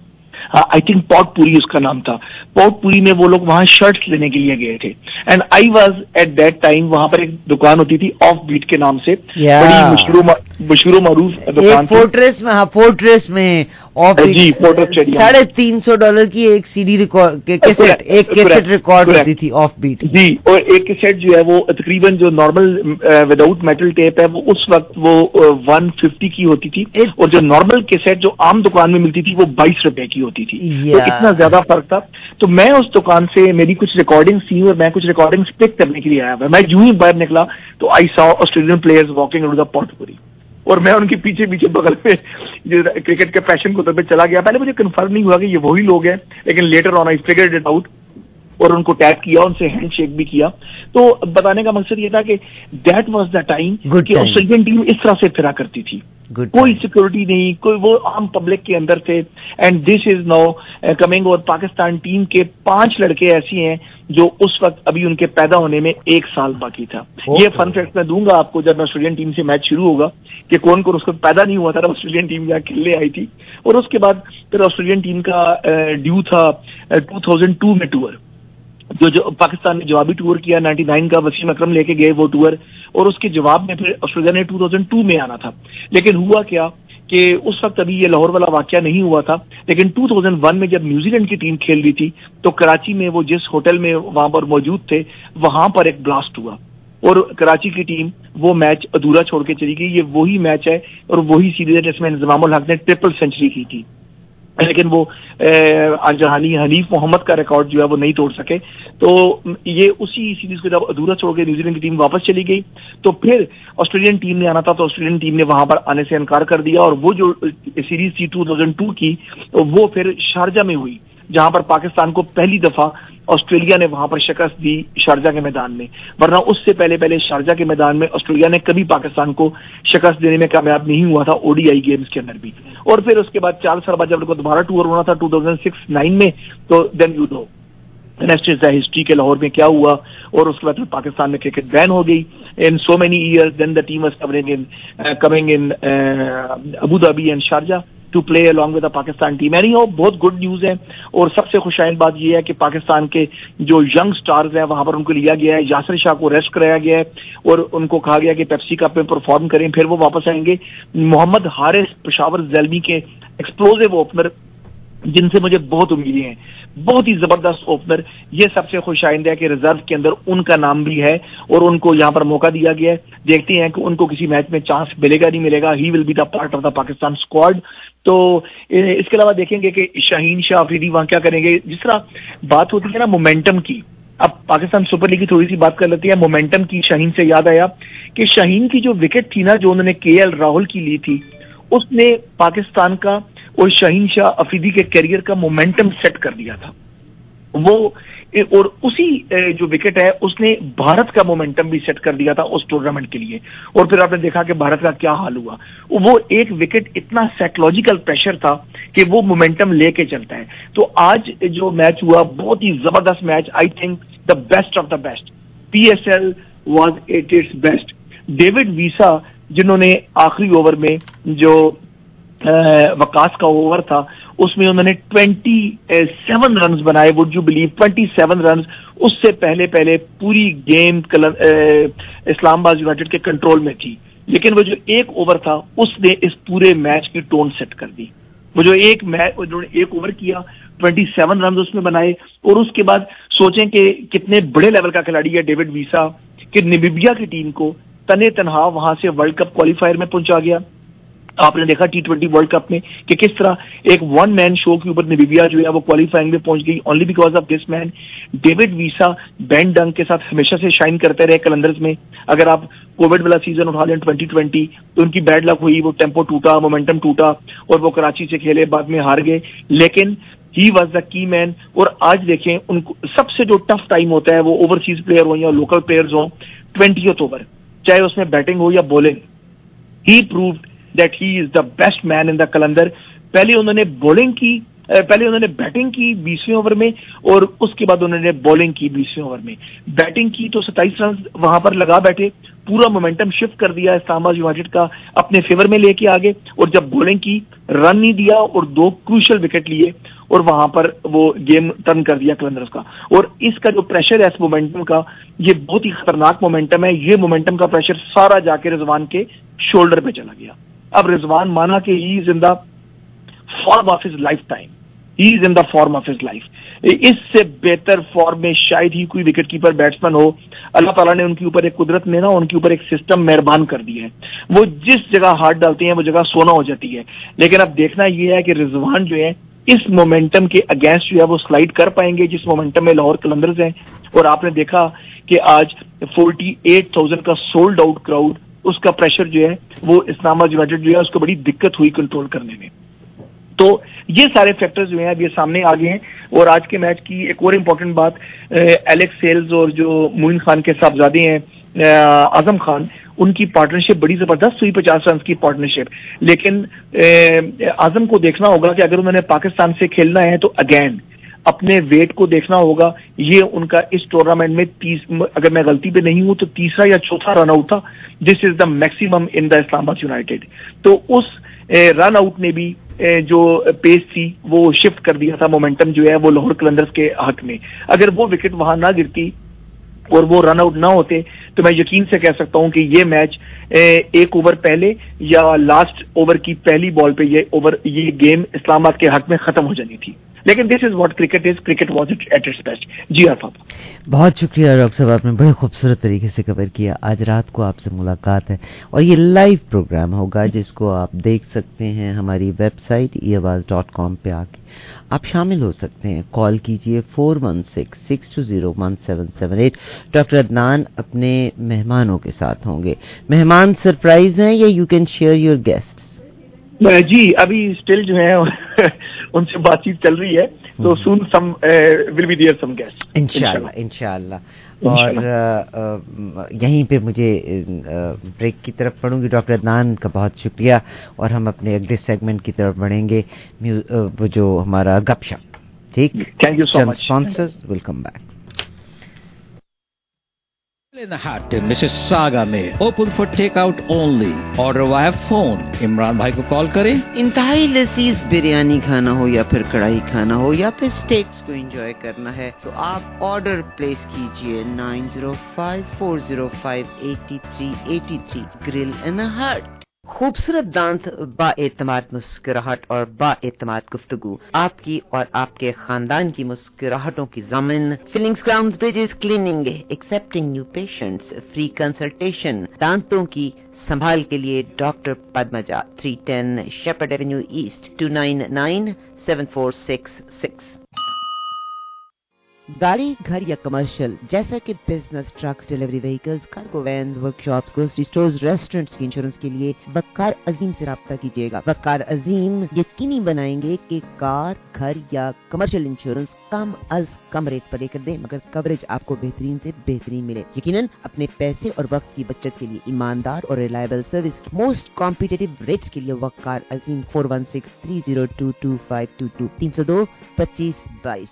آئی تھنک پوٹ پوری اس کا نام تھا. پوٹ پوری میں وہ لوگ وہاں شرٹس لینے کے لیے گئے تھے, and I was at that time, وہاں پر ایک دکان ہوتی تھی آف بیٹ کے نام سے, بڑی مشہور و معروف دکان, فورٹریس میں, ہاں فورٹریس میں جی فورٹریس اسٹیڈیم, ساڑھے تین سو ڈالر کی ایک سی ڈی ریکارڈ, ایک کیسٹ ریکارڈ ہوتی تھی آف بیٹ. جی, اور ایک کیسٹ جو ہے وہ تقریباً جو نارمل وداؤٹ میٹل ٹیپ ہے وہ اس وقت وہ ون ففٹی کی ہوتی تھی, اور جو نارمل کیسٹ جو عام دکان میں ملتی تھی وہ بائیس روپے کی ہوتی تھی. تو اتنا زیادہ فرق تھا. تو میں اس دکان سے میری کچھ ریکارڈنگ تھی, اور میں کچھ ریکارڈنگ پک کرنے کے لیے آیا. میں جو ہی باہر نکلا تو I saw Australian players walking around the پوٹ پوری, اور میں ان کے پیچھے پیچھے بغل میں کرکٹ کے پیشن کو طرف چلا گیا. پہلے مجھے کنفرم نہیں ہوا کہ یہ وہی لوگ ہیں, لیکن later on I figured it out, اور ان کو ٹیپ کیا, ان سے ہینڈ شیک بھی کیا. تو بتانے کا مقصد یہ تھا کہ دیٹ واز دا ٹائم کہ آسٹریلین ٹیم اس طرح سے پھرا کرتی تھی, کوئی سیکورٹی نہیں, کوئی, وہ عام پبلک کے اندر تھے. And this is now coming, اور پاکستان ٹیم کے پانچ لڑکے ایسے ہیں جو اس وقت ابھی ان کے پیدا ہونے میں ایک سال باقی تھا. یہ فن فیکٹ میں دوں گا آپ کو جب آسٹریلین ٹیم سے میچ شروع ہوگا کہ کون کون اس وقت پیدا نہیں ہوا تھا, آسٹریلین ٹیم جہاں کھیلنے آئی تھی. اور اس کے بعد پھر آسٹریلین ٹیم کا ڈیو تھا ٹو تھاؤزینڈ ٹو میں ٹور, جو جو پاکستان نے جوابی ٹور کیا نائنٹی نائن کا, وسیم اکرم لے کے گئے وہ ٹور, اور اس کے جواب میں پھر آسٹریلیا نے ٹو تھاؤزینڈ ٹو میں آنا تھا. لیکن ہوا کیا کہ اس وقت ابھی یہ لاہور والا واقعہ نہیں ہوا تھا, لیکن ٹو تھاؤزینڈ ون میں جب نیوزی لینڈ کی ٹیم کھیل رہی تھی تو کراچی میں وہ جس ہوٹل میں وہاں پر موجود تھے وہاں پر ایک بلاسٹ ہوا, اور کراچی کی ٹیم وہ میچ ادھورا چھوڑ کے چلی گئی. یہ وہی میچ ہے اور وہی سیریز ہے جس میں انضمام الحق نے ٹرپل سینچری کی تھی. لیکن وہ جہانی حنیف محمد کا ریکارڈ جو ہے وہ نہیں توڑ سکے. تو یہ اسی سیریز کو جب ادھورا چھوڑ کے نیوزی لینڈ کی ٹیم واپس چلی گئی تو پھر آسٹریلین ٹیم نے آنا تھا تو آسٹریلین ٹیم نے وہاں پر آنے سے انکار کر دیا, اور وہ جو سیریز تھی دو ہزار دو کی وہ پھر شارجہ میں ہوئی, جہاں پر پاکستان کو پہلی دفعہ آسٹریلیا نے وہاں پر شکست دی شارجہ کے میدان میں, ورنہ اس سے پہلے پہلے شارجہ کے میدان میں آسٹریلیا نے کبھی پاکستان کو شکست دینے میں کامیاب نہیں ہوا تھا او ڈی آئی گیمز کے اندر بھی. اور پھر اس کے بعد چار سال بعد جب ان کو دوبارہ ٹور ہونا تھا دو ہزار چھ نائن میں, تو then you know next is the history کے لاہور میں کیا ہوا, اور اس کے بعد پاکستان میں کرکٹ بین ہو گئی in so many years. Then the team was coming in coming in Abu Dhabi and Sharjah to play along with the Pakistan team. یعنی وہ بہت گڈ نیوز ہے, اور سب سے خوشائن بات یہ ہے کہ پاکستان کے جو ینگ سٹارز ہیں وہاں پر ان کو لیا گیا ہے. یاسر شاہ کو ریسٹ کرایا گیا ہے اور ان کو کہا گیا کہ پیپسی کپ میں پرفارم کریں, پھر وہ واپس آئیں گے. محمد حارث پشاور زلمی کے ایکسپلوزو اوپنر جن سے مجھے بہت امیدیں ہیں, بہت ہی زبردست اوپنر, یہ سب سے خوش آئندہ ہے کہ ریزرو کے اندر ان کا نام بھی ہے اور ان کو یہاں پر موقع دیا گیا ہے. دیکھتے ہیں کہ ان کو کسی میچ میں چانس ملے گا نہیں ملے گا. He will be the part of the Pakistan squad. تو اس کے علاوہ دیکھیں گے کہ شاہین شاہ افریدی وہاں کیا کریں گے. جس طرح بات ہوتی ہے نا مومنٹم کی, اب پاکستان سپر لیگ کی تھوڑی سی بات کر لیتے ہیں مومنٹم کی. شاہین سے یاد آیا کہ شاہین کی جو وکٹ تھی نا جو انہوں نے کے ایل راہل کی لی تھی, اس نے پاکستان کا اور شاہین شاہ افریدی کے کیریئر کا مومنٹم سیٹ کر دیا تھا. وہ اور اسی جو وکٹ ہے اس نے بھارت کا مومنٹم بھی سیٹ کر دیا تھا اس ٹورنامنٹ کے لیے, اور پھر آپ نے دیکھا کہ بھارت کا کیا حال ہوا. وہ ایک وکٹ اتنا سائیکولوجیکل پریشر تھا کہ وہ مومنٹم لے کے چلتا ہے. تو آج جو میچ ہوا بہت ہی زبردست match, I think the best of the best. P S L was at its best. David Wiese جنہوں نے آخری اوور میں جو وکاس کا اوور تھا اس میں انہوں نے ٹوینٹی سیون رنز بنائے, would you believe twenty seven runs. اس سے پہلے پہلے پوری گیم اسلام آباد یونائٹیڈ کے کنٹرول میں تھی, لیکن وہ جو ایک اوور تھا اس نے اس پورے میچ کی ٹون سیٹ کر دی. وہ جو ایک میچ انہوں نے ایک اوور کیا, ٹوینٹی سیون رنز اس میں بنائے, اور اس کے بعد سوچیں کہ کتنے بڑے لیول کا کھلاڑی ہے ڈیوڈ ویسا کہ نمیبیا کی ٹیم کو تنے تنہا وہاں سے ورلڈ کپ کوالیفائر میں پہنچا گیا. آپ نے دیکھا ٹی ٹوینٹی ورلڈ کپ میں کہ کس طرح ایک ون مین شو کے اوپر نمیبیا جو ہے وہ کوالیفائنگ میں پہنچ گئی only because of this man. David Wiese بین ڈنگ کے ساتھ ہمیشہ سے شائن کرتے رہے کلندرز میں. اگر آپ کووڈ والا سیزن اٹھا لیں ٹوینٹی ٹوینٹی تو ان کی بیڈ لک ہوئی, وہ ٹیمپو ٹوٹا, مومنٹم ٹوٹا, اور وہ کراچی سے کھیلے بعد میں ہار گئے, لیکن ہی واز دا کی مین. اور آج دیکھیں ان کو سب سے جو ٹف ٹائم ہوتا ہے وہ اوورسیز پلیئر ہوں یا لوکل پلیئرز ہوں, ٹوینٹیتھ اوور چاہے اس میں بیٹنگ ہو یا bowling, he proved that he is the best man in the Qalandar. پہلے انہوں نے بولنگ کی, پہلے انہوں نے بیٹنگ کی بیسویں اوور میں, اور اس کے بعد انہوں نے بولنگ کی بیسویں اوور میں. بیٹنگ کی تو ستائیس رنز وہاں پر لگا بیٹھے, پورا مومنٹم شفٹ کر دیا اسلام آباد یونائٹیڈ کا اپنے فیور میں لے کے آگے, اور جب بولنگ کی رن نہیں دیا اور دو کروشل وکٹ لیے, اور وہاں پر وہ گیم ٹرن کر دیا کلندرز کا. اور اس کا جو پریشر ہے اس مومنٹم کا, یہ بہت ہی خطرناک مومنٹم ہے. یہ مومنٹم کا پریشر سارا جا کے رضوان کے شولڈر پہ چلا گیا. اب رضوان مانا کہ he is in the form of his life time, he is in the form of his life. اس سے بہتر فارم میں شاید ہی کوئی وکٹ کیپر بیٹسمین ہو. اللہ تعالیٰ نے ان کے اوپر ایک قدرت نے نا ان کے اوپر ایک سسٹم مہربان کر دیا ہے. وہ جس جگہ ہاتھ ڈالتے ہیں وہ جگہ سونا ہو جاتی ہے. لیکن اب دیکھنا یہ ہے کہ رضوان جو ہے اس مومنٹم کے اگینسٹ جو ہے وہ سلائڈ کر پائیں گے جس مومنٹم میں لاہور کلندرز ہیں. اور آپ نے دیکھا کہ آج فورٹی ایٹ تھاؤزینڈ کا سولڈ آؤٹ کراؤڈ, اس کا پریشر جو ہے وہ اسلام آباد یونائٹیڈ جو ہے اس کو بڑی دقت ہوئی کنٹرول کرنے میں. تو یہ سارے فیکٹرز جو ہیں اب یہ سامنے آ گئے ہیں. اور آج کے میچ کی ایک اور امپورٹنٹ بات, ایلیکس سیلز اور جو معین خان کے صاحبزادے ہیں اعظم خان, ان کی پارٹنرشپ بڑی زبردست ہوئی, پچاس رنز کی پارٹنرشپ. لیکن اعظم کو دیکھنا ہوگا کہ اگر انہوں نے پاکستان سے کھیلنا ہے تو اگین اپنے ویٹ کو دیکھنا ہوگا. یہ ان کا اس ٹورنامنٹ میں تیس, اگر میں غلطی پہ نہیں ہوں تو تیسرا یا چوتھا رن آؤٹ تھا. دس از دا میکسیمم ان دا اسلام آباد یونائٹیڈ. تو اس رن آؤٹ نے بھی جو پیس تھی وہ شفٹ کر دیا تھا مومنٹم جو ہے وہ لاہور کلندرز کے حق میں. اگر وہ وکٹ وہاں نہ گرتی اور وہ رن آؤٹ نہ ہوتے تو میں یقین سے کہہ سکتا ہوں کہ یہ میچ ایک اوور پہلے یا لاسٹ اوور کی پہلی بال پہ یہ اوور یہ گیم اسلام آباد کے حق میں ختم ہو جانی تھی. लेकिन this is what cricket is, cricket was at its best. जी हाँ पापा, बहुत शुक्रिया डॉक्टर साहब, आपने बड़े खूबसूरत तरीके से कवर किया। आज रात को आपसे मुलाकात है और ये लाइव प्रोग्राम होगा जिसको आप देख सकते हैं हमारी वेबसाइट ई आवाज़ डॉट कॉम पे आके। आप शामिल हो सकते हैं, कॉल कीजिए four one six six two zero one seven seven eight. Doctor Adnan अपने मेहमानों के साथ होंगे। मेहमान सरप्राइज हैं या you can share your guests? जी अभी स्टिल जो है उनसे बातचीत चल रही है, तो soon some will be there some guest इंशाल्लाह इंशाल्लाह। और आ, यहीं पे मुझे ब्रेक की तरफ पढ़ूंगी। डॉक्टर अदनान का बहुत शुक्रिया और हम अपने अगले सेगमेंट की तरफ बढ़ेंगे, वो जो हमारा गपशप। ठीक, thank you so much. Sponsors will come back. In the Hat in Mississauga में open for takeout only. Order via phone. Imran भाई को कॉल करें। इंतहाई लजीज बिरयानी खाना हो या फिर कढ़ाई खाना हो या फिर स्टेक्स को एंजॉय करना है तो आप ऑर्डर प्लेस कीजिए nine zero five four zero five eight three eight three. Grill in a hut. खूबसूरत दांत, बाएतमाद मुस्कुराहट और बाएतमाद गुफ्तगू, आपकी और आपके खानदान की मुस्कुराहटों की ज़मीन। Fillings, crowns, bridges, cleaning, accepting new patients, free consultation. दांतों की संभाल के लिए doctor Padmaja, three ten Shepherd avenue east, two nine nine seven four six six. गाड़ी, घर या कमर्शियल जैसा कि business, trucks, delivery vehicles, cargo vans, workshops, grocery stores, restaurants की इंश्योरेंस के लिए वक्कार अजीम से राब्ता कीजिएगा। वक्कार अजीम यकीनी बनाएंगे कि कार, घर या कमर्शियल इंश्योरेंस कम अज कम रेट पर लेकर दें मगर कवरेज आपको बेहतरीन से बेहतरीन मिले। यकीनन अपने पैसे और वक्त की बचत के लिए ईमानदार और reliable service most competitive rates के लिए Waqar Azeem four one six three zero two two five two two तीन सौ दो पच्चीस बाईस।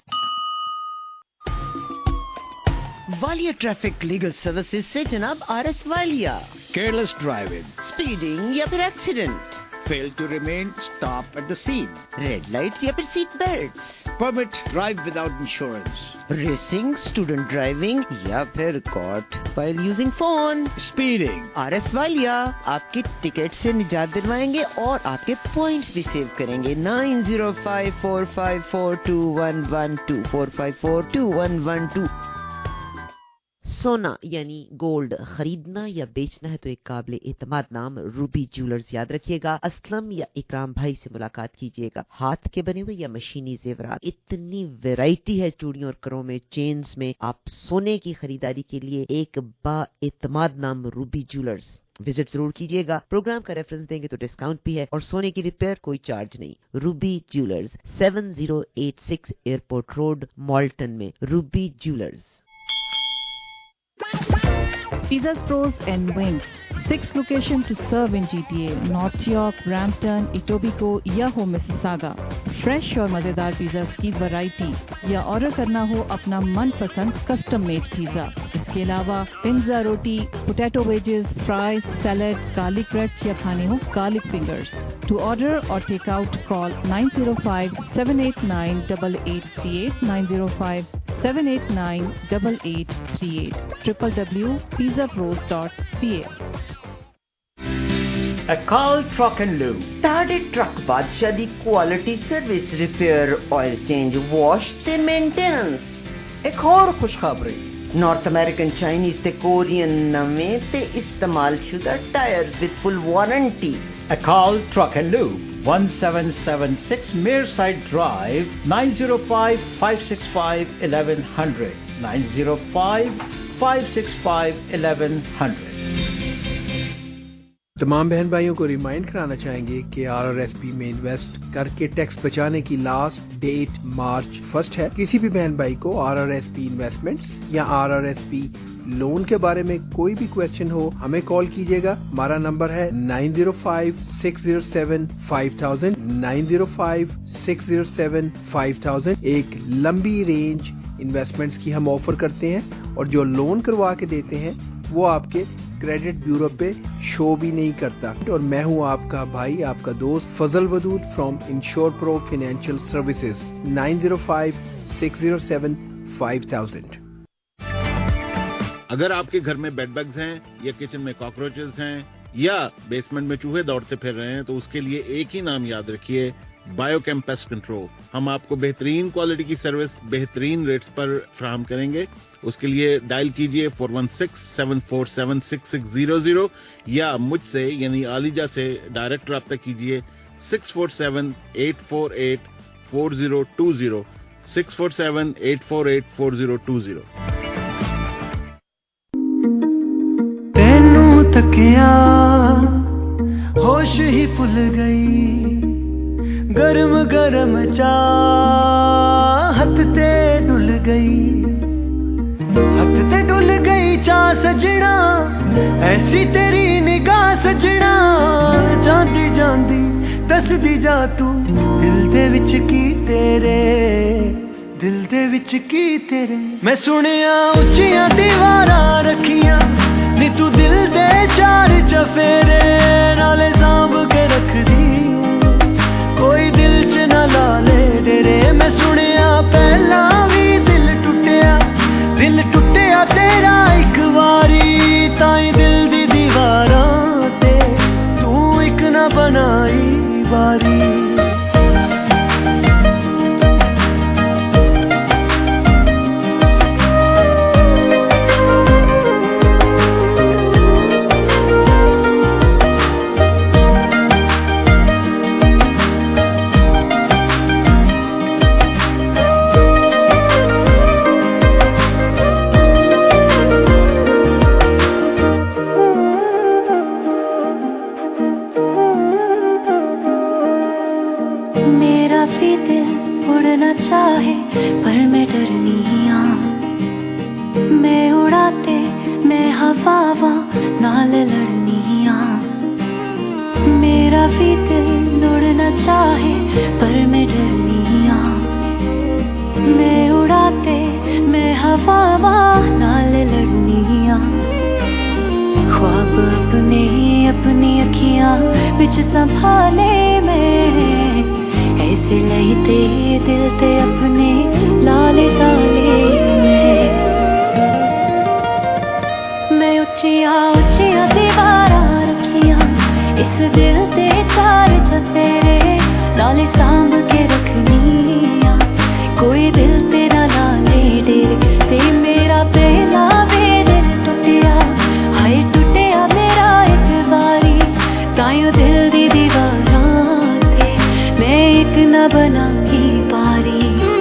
वालिया ट्रैफिक लीगल सर्विसेज से जनाब R S Walia. Careless driving, speeding या फिर accident, fail to remain stop at the scene, red lights या फिर seat belts, permit drive without insurance, racing, student driving या फिर caught while using phone, speeding। R S Walia आपकी ticket से निजात दिलवाएंगे और आपके पॉइंट्स भी सेव करेंगे। Nine zero five four five four two one one two four five four two one one two. सोना यानी गोल्ड खरीदना या बेचना है तो एक काबिल एतमाद नाम रूबी ज्वेलर्स याद रखिएगा। असलम या इकराम भाई से मुलाकात कीजिएगा। हाथ के बने हुए या मशीनी जेवरात, इतनी वैरायटी है चूड़ियों और करों में, चेन्स में। आप सोने की खरीदारी के लिए एक बा एतमाद नाम रूबी ज्वेलर्स विजिट जरूर कीजिएगा। प्रोग्राम का रेफरेंस देंगे तो डिस्काउंट भी है और सोने की रिपेयर कोई चार्ज नहीं। Ruby jewellers, seven zero eight six airport road, Malton में। Ruby jewellers. Pizzas Pros and Wings. Six locations to serve in G T A: North York, Brampton, Etobicoke या हो Mississauga. फ्रेश और मजेदार pizzas की variety या order करना हो अपना मनपसंद कस्टम मेड पिज़्ज़ा। इसके अलावा पिज़्ज़ा, रोटी, potato wedges, fries, salad, garlic breads या खाने हो गार्लिक फिंगर्स। टू ऑर्डर और take out call nine zero five seven eight nine eight eight three eight, nine zero five seven eight nine eight eight three eight, w w w dot pizza pros dot c a। Akal Truck and Lube। ताड़े truck बादशाह दी quality service, repair, oil change, wash ते maintenance. एक और खुशखबरी, North American, Chinese ते Korean नवें ते इस्तेमाल शुदा tyres with full warranty. Akal Truck and Lube, one seven seven six Mearside Drive, nine zero five five six five eleven hundred, nine zero five five six five eleven hundred। तमाम बहन भाइयों को remind कराना चाहेंगे कि R R S P में invest करके tax बचाने की लास्ट डेट मार्च फर्स्ट है। किसी भी बहन भाई को R R S P investments या R R S P loan के बारे में कोई भी क्वेश्चन हो हमें कॉल कीजिएगा। हमारा नंबर है nine zero five six zero seven five thousand, nine zero five six zero seven five thousand. एक लंबी रेंज इन्वेस्टमेंट्स की हम ऑफर करते हैं और जो लोन करवा के देते हैं वो आपके क्रेडिट ब्यूरो पे शो भी नहीं करता। और मैं हूँ आपका भाई, आपका दोस्त Fazal Wadood from insure pro financial services, nine zero five six zero seven five thousand. अगर आपके घर में बेड बग्स हैं या किचन में कॉकरोचेस हैं या बेसमेंट में चूहे दौड़ते फिर रहे हैं तो उसके लिए एक ही नाम याद रखिए, बायोकेम पेस्ट कंट्रोल। हम आपको बेहतरीन क्वालिटी की सर्विस बेहतरीन रेट्स पर फराहम करेंगे। उसके लिए डायल कीजिए four one six seven four seven six six zero zero या मुझसे यानी आलिजा से डायरेक्ट रब्ता कीजिए six four seven eight four eight four zero two zero six four seven eight four eight four zero two zero. तेनू तकिया होश ही भुल गई, गरम गरम चाह हथ ते डुल गई, हथ ते डुल गई चाह सजना, ऐसी तेरी निगाह सजना, जांदी जांदी दसदी जा तू दिल दे विच की तेरे, दिल दे विच की तेरे। मैं सुनिया उच्चियां दीवारां रखियां नी तू दिल दे चार चफेरे, नाले सांभ के रख दी कोई दिल च ना ला ले डेरे। मैं सुनिया पहला भी दिल टुटिया, दिल टुटिया तेरा एक वारी, ताई दिल दी दीवारां ते तू एक ना बनाई बारी। चाहे पर मैं डरनी आ, मैं उड़ाते मैं हवावा नाल लड़नी आ। मेरा भी दिल उड़ना चाहे पर मैं डरनी आ, मैं उड़ाते मैं हवावा नाल लड़नी आ। ख्वाब अपने अपनी अखियां बिच संभाले मैं, ऐसे लहते दिल ते अपने लाले ताले में। मैं उच्चिया उच्चिया दीवारां रखियां इस दिल ते चार चफेरे, नाले सांभ के रखनी आ कोई दिल तेरा नाले डेरे। ते मेरा पहला वे दिल टुटिया, हाय टुटिया मेरा एक बारी, ताइयों दिल दी दीवारां न बनाई पारी।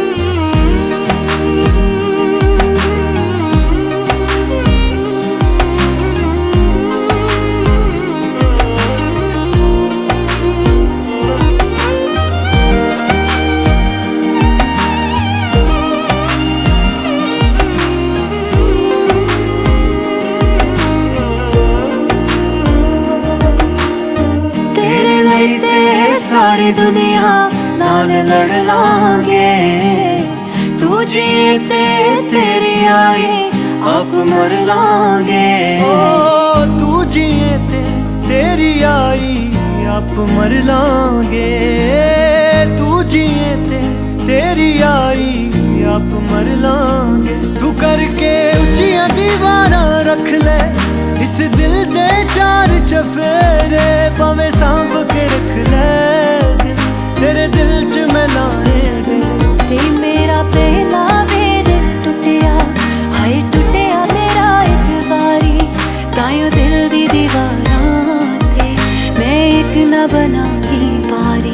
तेरे लिए ते सारी दुनिया नाल लड़ लांगे, तू जिए ते तेरी आई आप मर लांगे। ओ तू जिए ते तेरी आई आप मर लांगे, तू जिए ते तेरी आई आप मर लांगे। तू करके उच्चियां दीवारां रख ले इस दिल दे चार चफेरे, भावें सांभ के रख ले तेरे दिल च मैं लाए दे। ते मेरा पहला वे दिल टुटिया, हाय टुटिया मेरा एक बारी, ताइयों दिल दी दीवारां ते मैं एक न बनाई पारी।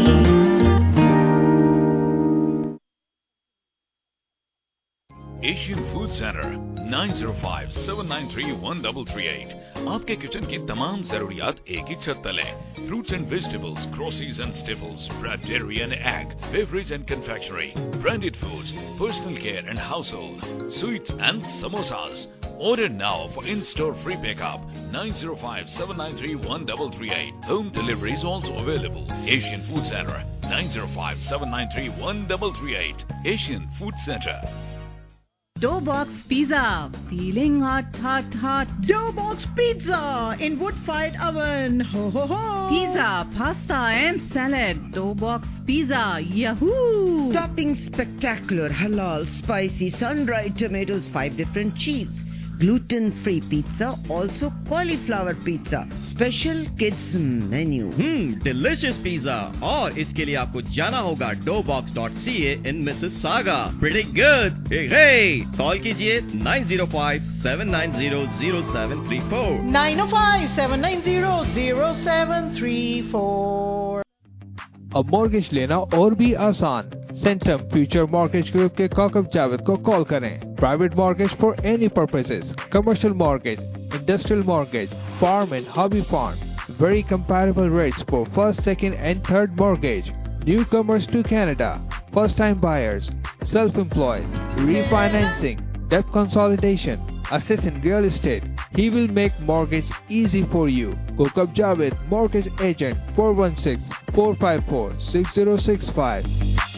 Asian food centre nine zero five seven nine three one three three eight आपके किचन की तमाम जरूरियात एक ही छत तले। Fruits and vegetables, groceries and staples, bread, dairy and egg, beverage and confectionery, branded foods, personal care and household, sweets and samosas. Order now for in-store free pickup nine zero five seven nine three one three three eight. Home delivery is also available. Asian Food Center nine zero five seven nine three one three three eight. Asian Food Center. Doughbox Pizza, feeling hot, hot, hot. Doughbox Pizza in wood-fired oven. Ho ho ho! Pizza, pasta and salad. Doughbox Pizza, yahoo! Topping spectacular, halal, spicy, sun-dried tomatoes, five different cheese. gluten-free pizza, also cauliflower pizza, special kids menu. Hmm delicious pizza. और इसके लिए आपको जाना होगा doughbox dot c a in Mississauga. Pretty good. Hey, hey. Call कीजिए nine zero five seven nine zero zero seven three four. nine oh five seven nine zero zero seven three four. अब mortgage लेना और भी आसान. Centum future mortgage group के काकब जावेद को call करें. Private mortgage for any purposes, commercial mortgage, industrial mortgage, farm and hobby farm. Very comparable rates for first, second and third mortgage. Newcomers to Canada, first time buyers, self-employed, refinancing, debt consolidation, assist in real estate. He will make mortgage easy for you. Kokab Javed, mortgage agent, four one six, four five four, six zero six five.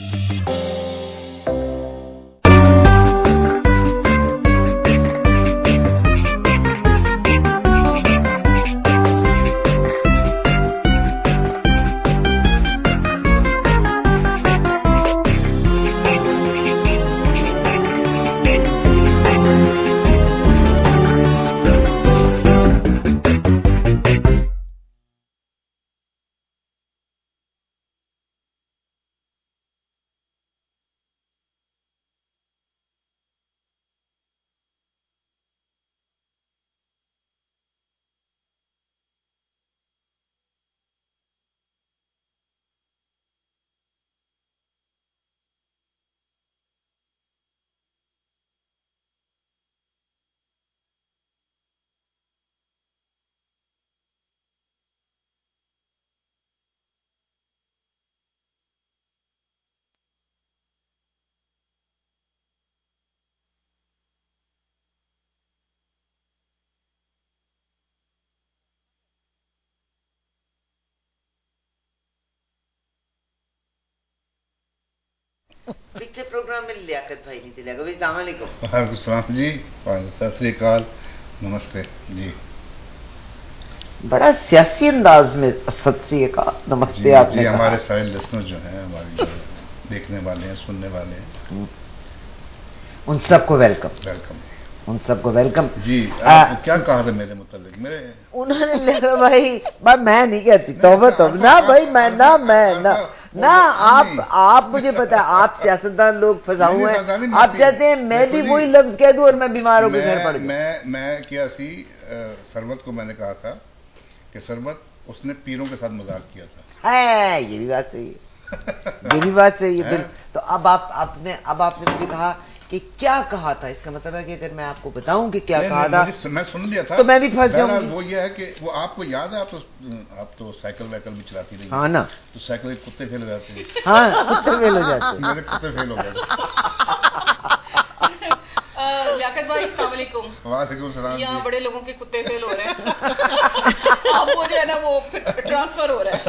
पिछले program में लियाकत भाई नहीं थे. लियाकत भाई अस्सलाम वालेकुम. वालेकुम सलाम जी. सत श्री अकाल. नमस्ते जी. बड़ा सियासी अंदाज में सत श्री अकाल नमस्ते आपने जी. कहा. हमारे सारे लिसनर जो हैं, हमारे जो देखने वाले हैं, सुनने वाले हैं, उन सबको वेलकम. वेलकम उन सबको वेलकम जी. आ, क्या कहा था मेरे मुतालिक? मेरे उन्होंने लिखा भाई भाई मैं नहीं कहती. तौबा तौबा. ना भाई मैं ना मैं ना ना आप आप मुझे पता है आप सियासतदान लोग फंसा हुए हैं. आप चाहते हैं मैं भी वही लफ्ज कह दूं और मैं बीमार होकर घर पड़. मैं मैं क्या सी सरवत को मैंने कहा था कि सरवत उसने पीरों के साथ मजाक किया था. है ये भी बात सही है. ये भी बात सही है. तो अब आप आपने अब आपने मुझे कहा कि क्या कहा था. इसका मतलब है कि अगर मैं आपको बताऊं कि क्या कहा था, मैं सुन लिया था तो मैं भी फंस जाऊंगी. वो ये है कि वो आपको याद है, आप तो आप तो साइकिल वाइकल भी चलाती रही. हाँ ना. तो साइकिल के कुत्ते फेल हो जाते हैं. हाँ कुत्ते फेल हो जाते हैं. मेरे कुत्ते फेल हो गए. लियाकत भाई अस्सलाम वालेकुम. वालेकुम सलाम. यहाँ बड़े लोगों के कुत्ते फेल हो रहे हैं. अब वो जो है ना वो ट्रांसफर हो रहा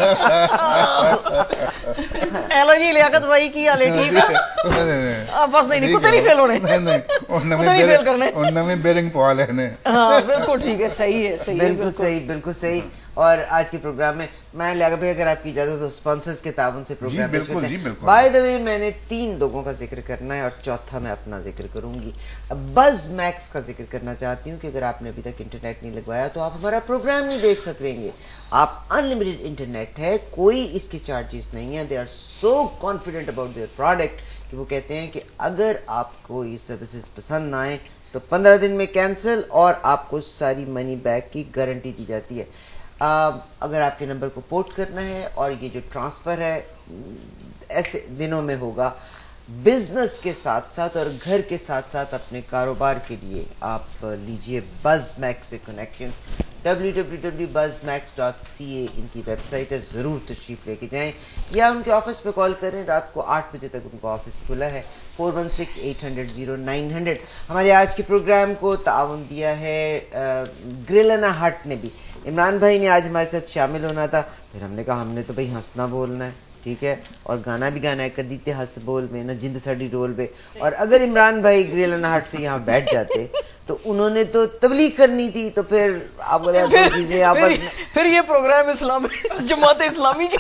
है. हेलो जी लियाकत भाई की हाल है? ठीक है. बस नहीं नहीं कुत्ते नहीं फेल होने. नहीं नहीं फेल करने. और नवे बेरिंग पवा लेने. हाँ बिल्कुल ठीक है. सही है. सही है. बिल्कुल सही. बिल्कुल सही. और आज के प्रोग्राम में मैं लियाकत भाई अगर आपकी इजाजत तो स्पॉन्सर्स के ताबन से प्रोग्राम जी बिल्कुल जी बिल्कुल. बाय द वे मैंने तीन लोगों का जिक्र करना है और चौथा मैं अपना जिक्र करूंगी. बज़ मैक्स का जिक्र करना चाहती हूं कि अगर आपने अभी तक इंटरनेट नहीं लगवाया तो आप हमारा प्रोग्राम नहीं देख सकेंगे. आप अनलिमिटेड इंटरनेट है, कोई इसके चार्जेस नहीं है. They are so confident about their product कि वो कहते हैं कि अगर आपको ये सर्विसेज पसंद ना आए तो पंद्रह दिन में कैंसिल और आपको सारी मनी बैक की गारंटी दी जाती है. आ, अगर आपके नंबर को पोर्ट करना है और ये जो ट्रांसफर है ऐसे दिनों में होगा, बिजनेस के साथ साथ और घर के साथ साथ अपने कारोबार के लिए आप लीजिए बज़ मैक्स से connection. W W W dot Buzz Max dot C A इनकी वेबसाइट है. ज़रूर तशरीफ लेके जाएं या उनके ऑफिस पे कॉल करें. रात को आठ बजे तक उनका ऑफिस खुला है. Four one six eight hundred zero nine hundred. हमारे आज के प्रोग्राम को ताउन दिया है ग्रिल हट ने भी. इमरान भाई ने आज हमारे साथ शामिल होना था, फिर हमने कहा हमने तो भाई हंसना बोलना है, ठीक है, और गाना भी गाना है. कदी ते हंस बोल में ना जिंद साड़ी रोल पे. और अगर इमरान भाई ग्रिल हट से यहाँ बैठ जाते तो उन्होंने तो तबलीग करनी थी. तो फिर आप बोले चीजें आपस में फिर ये प्रोग्राम इस्लामी जमात इस्लामी की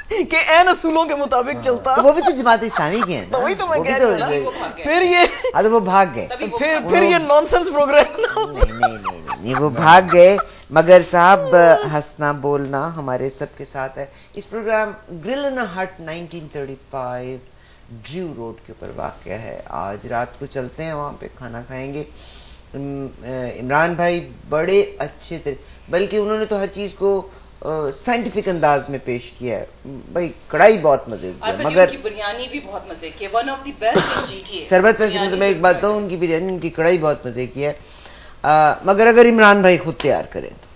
کہ این اصولوں کے مطابق چلتا. وہ بھی تو جماعت اسلامی کے ہیں نا. وہی تو میں کہہ رہی ہوں. پھر یہ اب وہ بھاگ گئے. پھر پھر یہ نان سینس پروگرام. نہیں نہیں نہیں وہ بھاگ گئے. مگر صاحب ہنسنا بولنا ہمارے سب کے ساتھ ہے. اس program grill in hut nineteen thirty five Drew road کے اوپر واقع ہے. آج رات کو چلتے ہیں وہاں پہ کھانا کھائیں گے. عمران بھائی بڑے اچھے تھے, بلکہ انہوں نے تو ہر چیز کو سائنٹیفک انداز میں پیش کیا ہے. بھائی کڑھائی بہت مزے کی ہے, مگر بریانی بھی بہت مزے کی ہے. One of the best in G T A. سربت میں میں ایک بات ہوں, ان کی بریانی ان کی کڑھائی بہت مزے کی ہے. مگر اگر عمران بھائی خود تیار کریں تو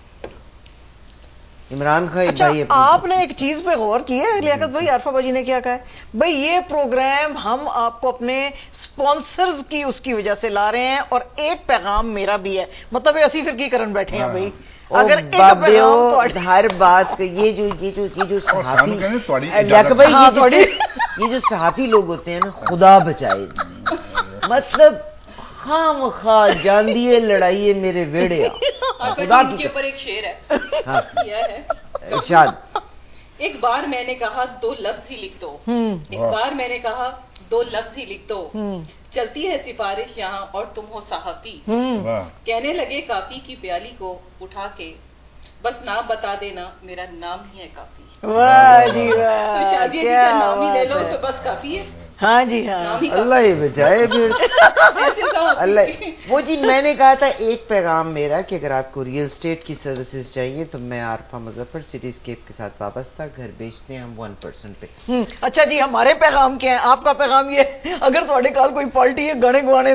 عمران خان. اچھا آپ نے ایک چیز پہ غور کیا ہے لیاقت بھائی, عارفہ باجی نے کیا کہا ہے بھائی, یہ پروگرام ہم آپ کو اپنے سپانسرز کی اس کی وجہ سے لا رہے ہیں, اور ایک پیغام میرا بھی ہے. مطلب اسی پھر کی کرن بیٹھے ہیں بھائی, اگر ایک پیغام ہر بات کا یہ جو یہ جو یہ جو صحافی لیاقت بھائی یہ جو صحافی لوگ ہوتے ہیں نا, خدا بچائے, مطلب خام خواہ جان دیے لڑائیے میرے ویڑیا. خدا کے اوپر ایک شعر ہے, یہ ہے ارشاد. ایک بار میں نے کہا دو لفظ ہی لکھ دو, ایک بار میں نے کہا دو لفظ ہی لکھ دو, چلتی ہے سفارش یہاں اور تم ہو صحافی. کہنے لگے کافی کی پیالی کو اٹھا کے, بس نام بتا دینا میرا نام ہی ہے کافی. واہ جی واہ, شادی کا نام ہی لے لو تو بس کافی ہے. ہاں جی ہاں, اللہ ہی بچائے پھر. اللہ وہ جی میں نے کہا تھا ایک پیغام میرا کہ اگر آپ کو ریئل اسٹیٹ کی سروسز چاہیے تو میں عارفہ مظفر سٹی اسکیپ کے ساتھ وابستہ, گھر بیچتے ہیں ہم ون پرسنٹ پہ. اچھا جی ہمارے پیغام کیا ہے؟ آپ کا پیغام یہ اگر تھوڑے کال کوئی پارٹی ہے گانے گوانے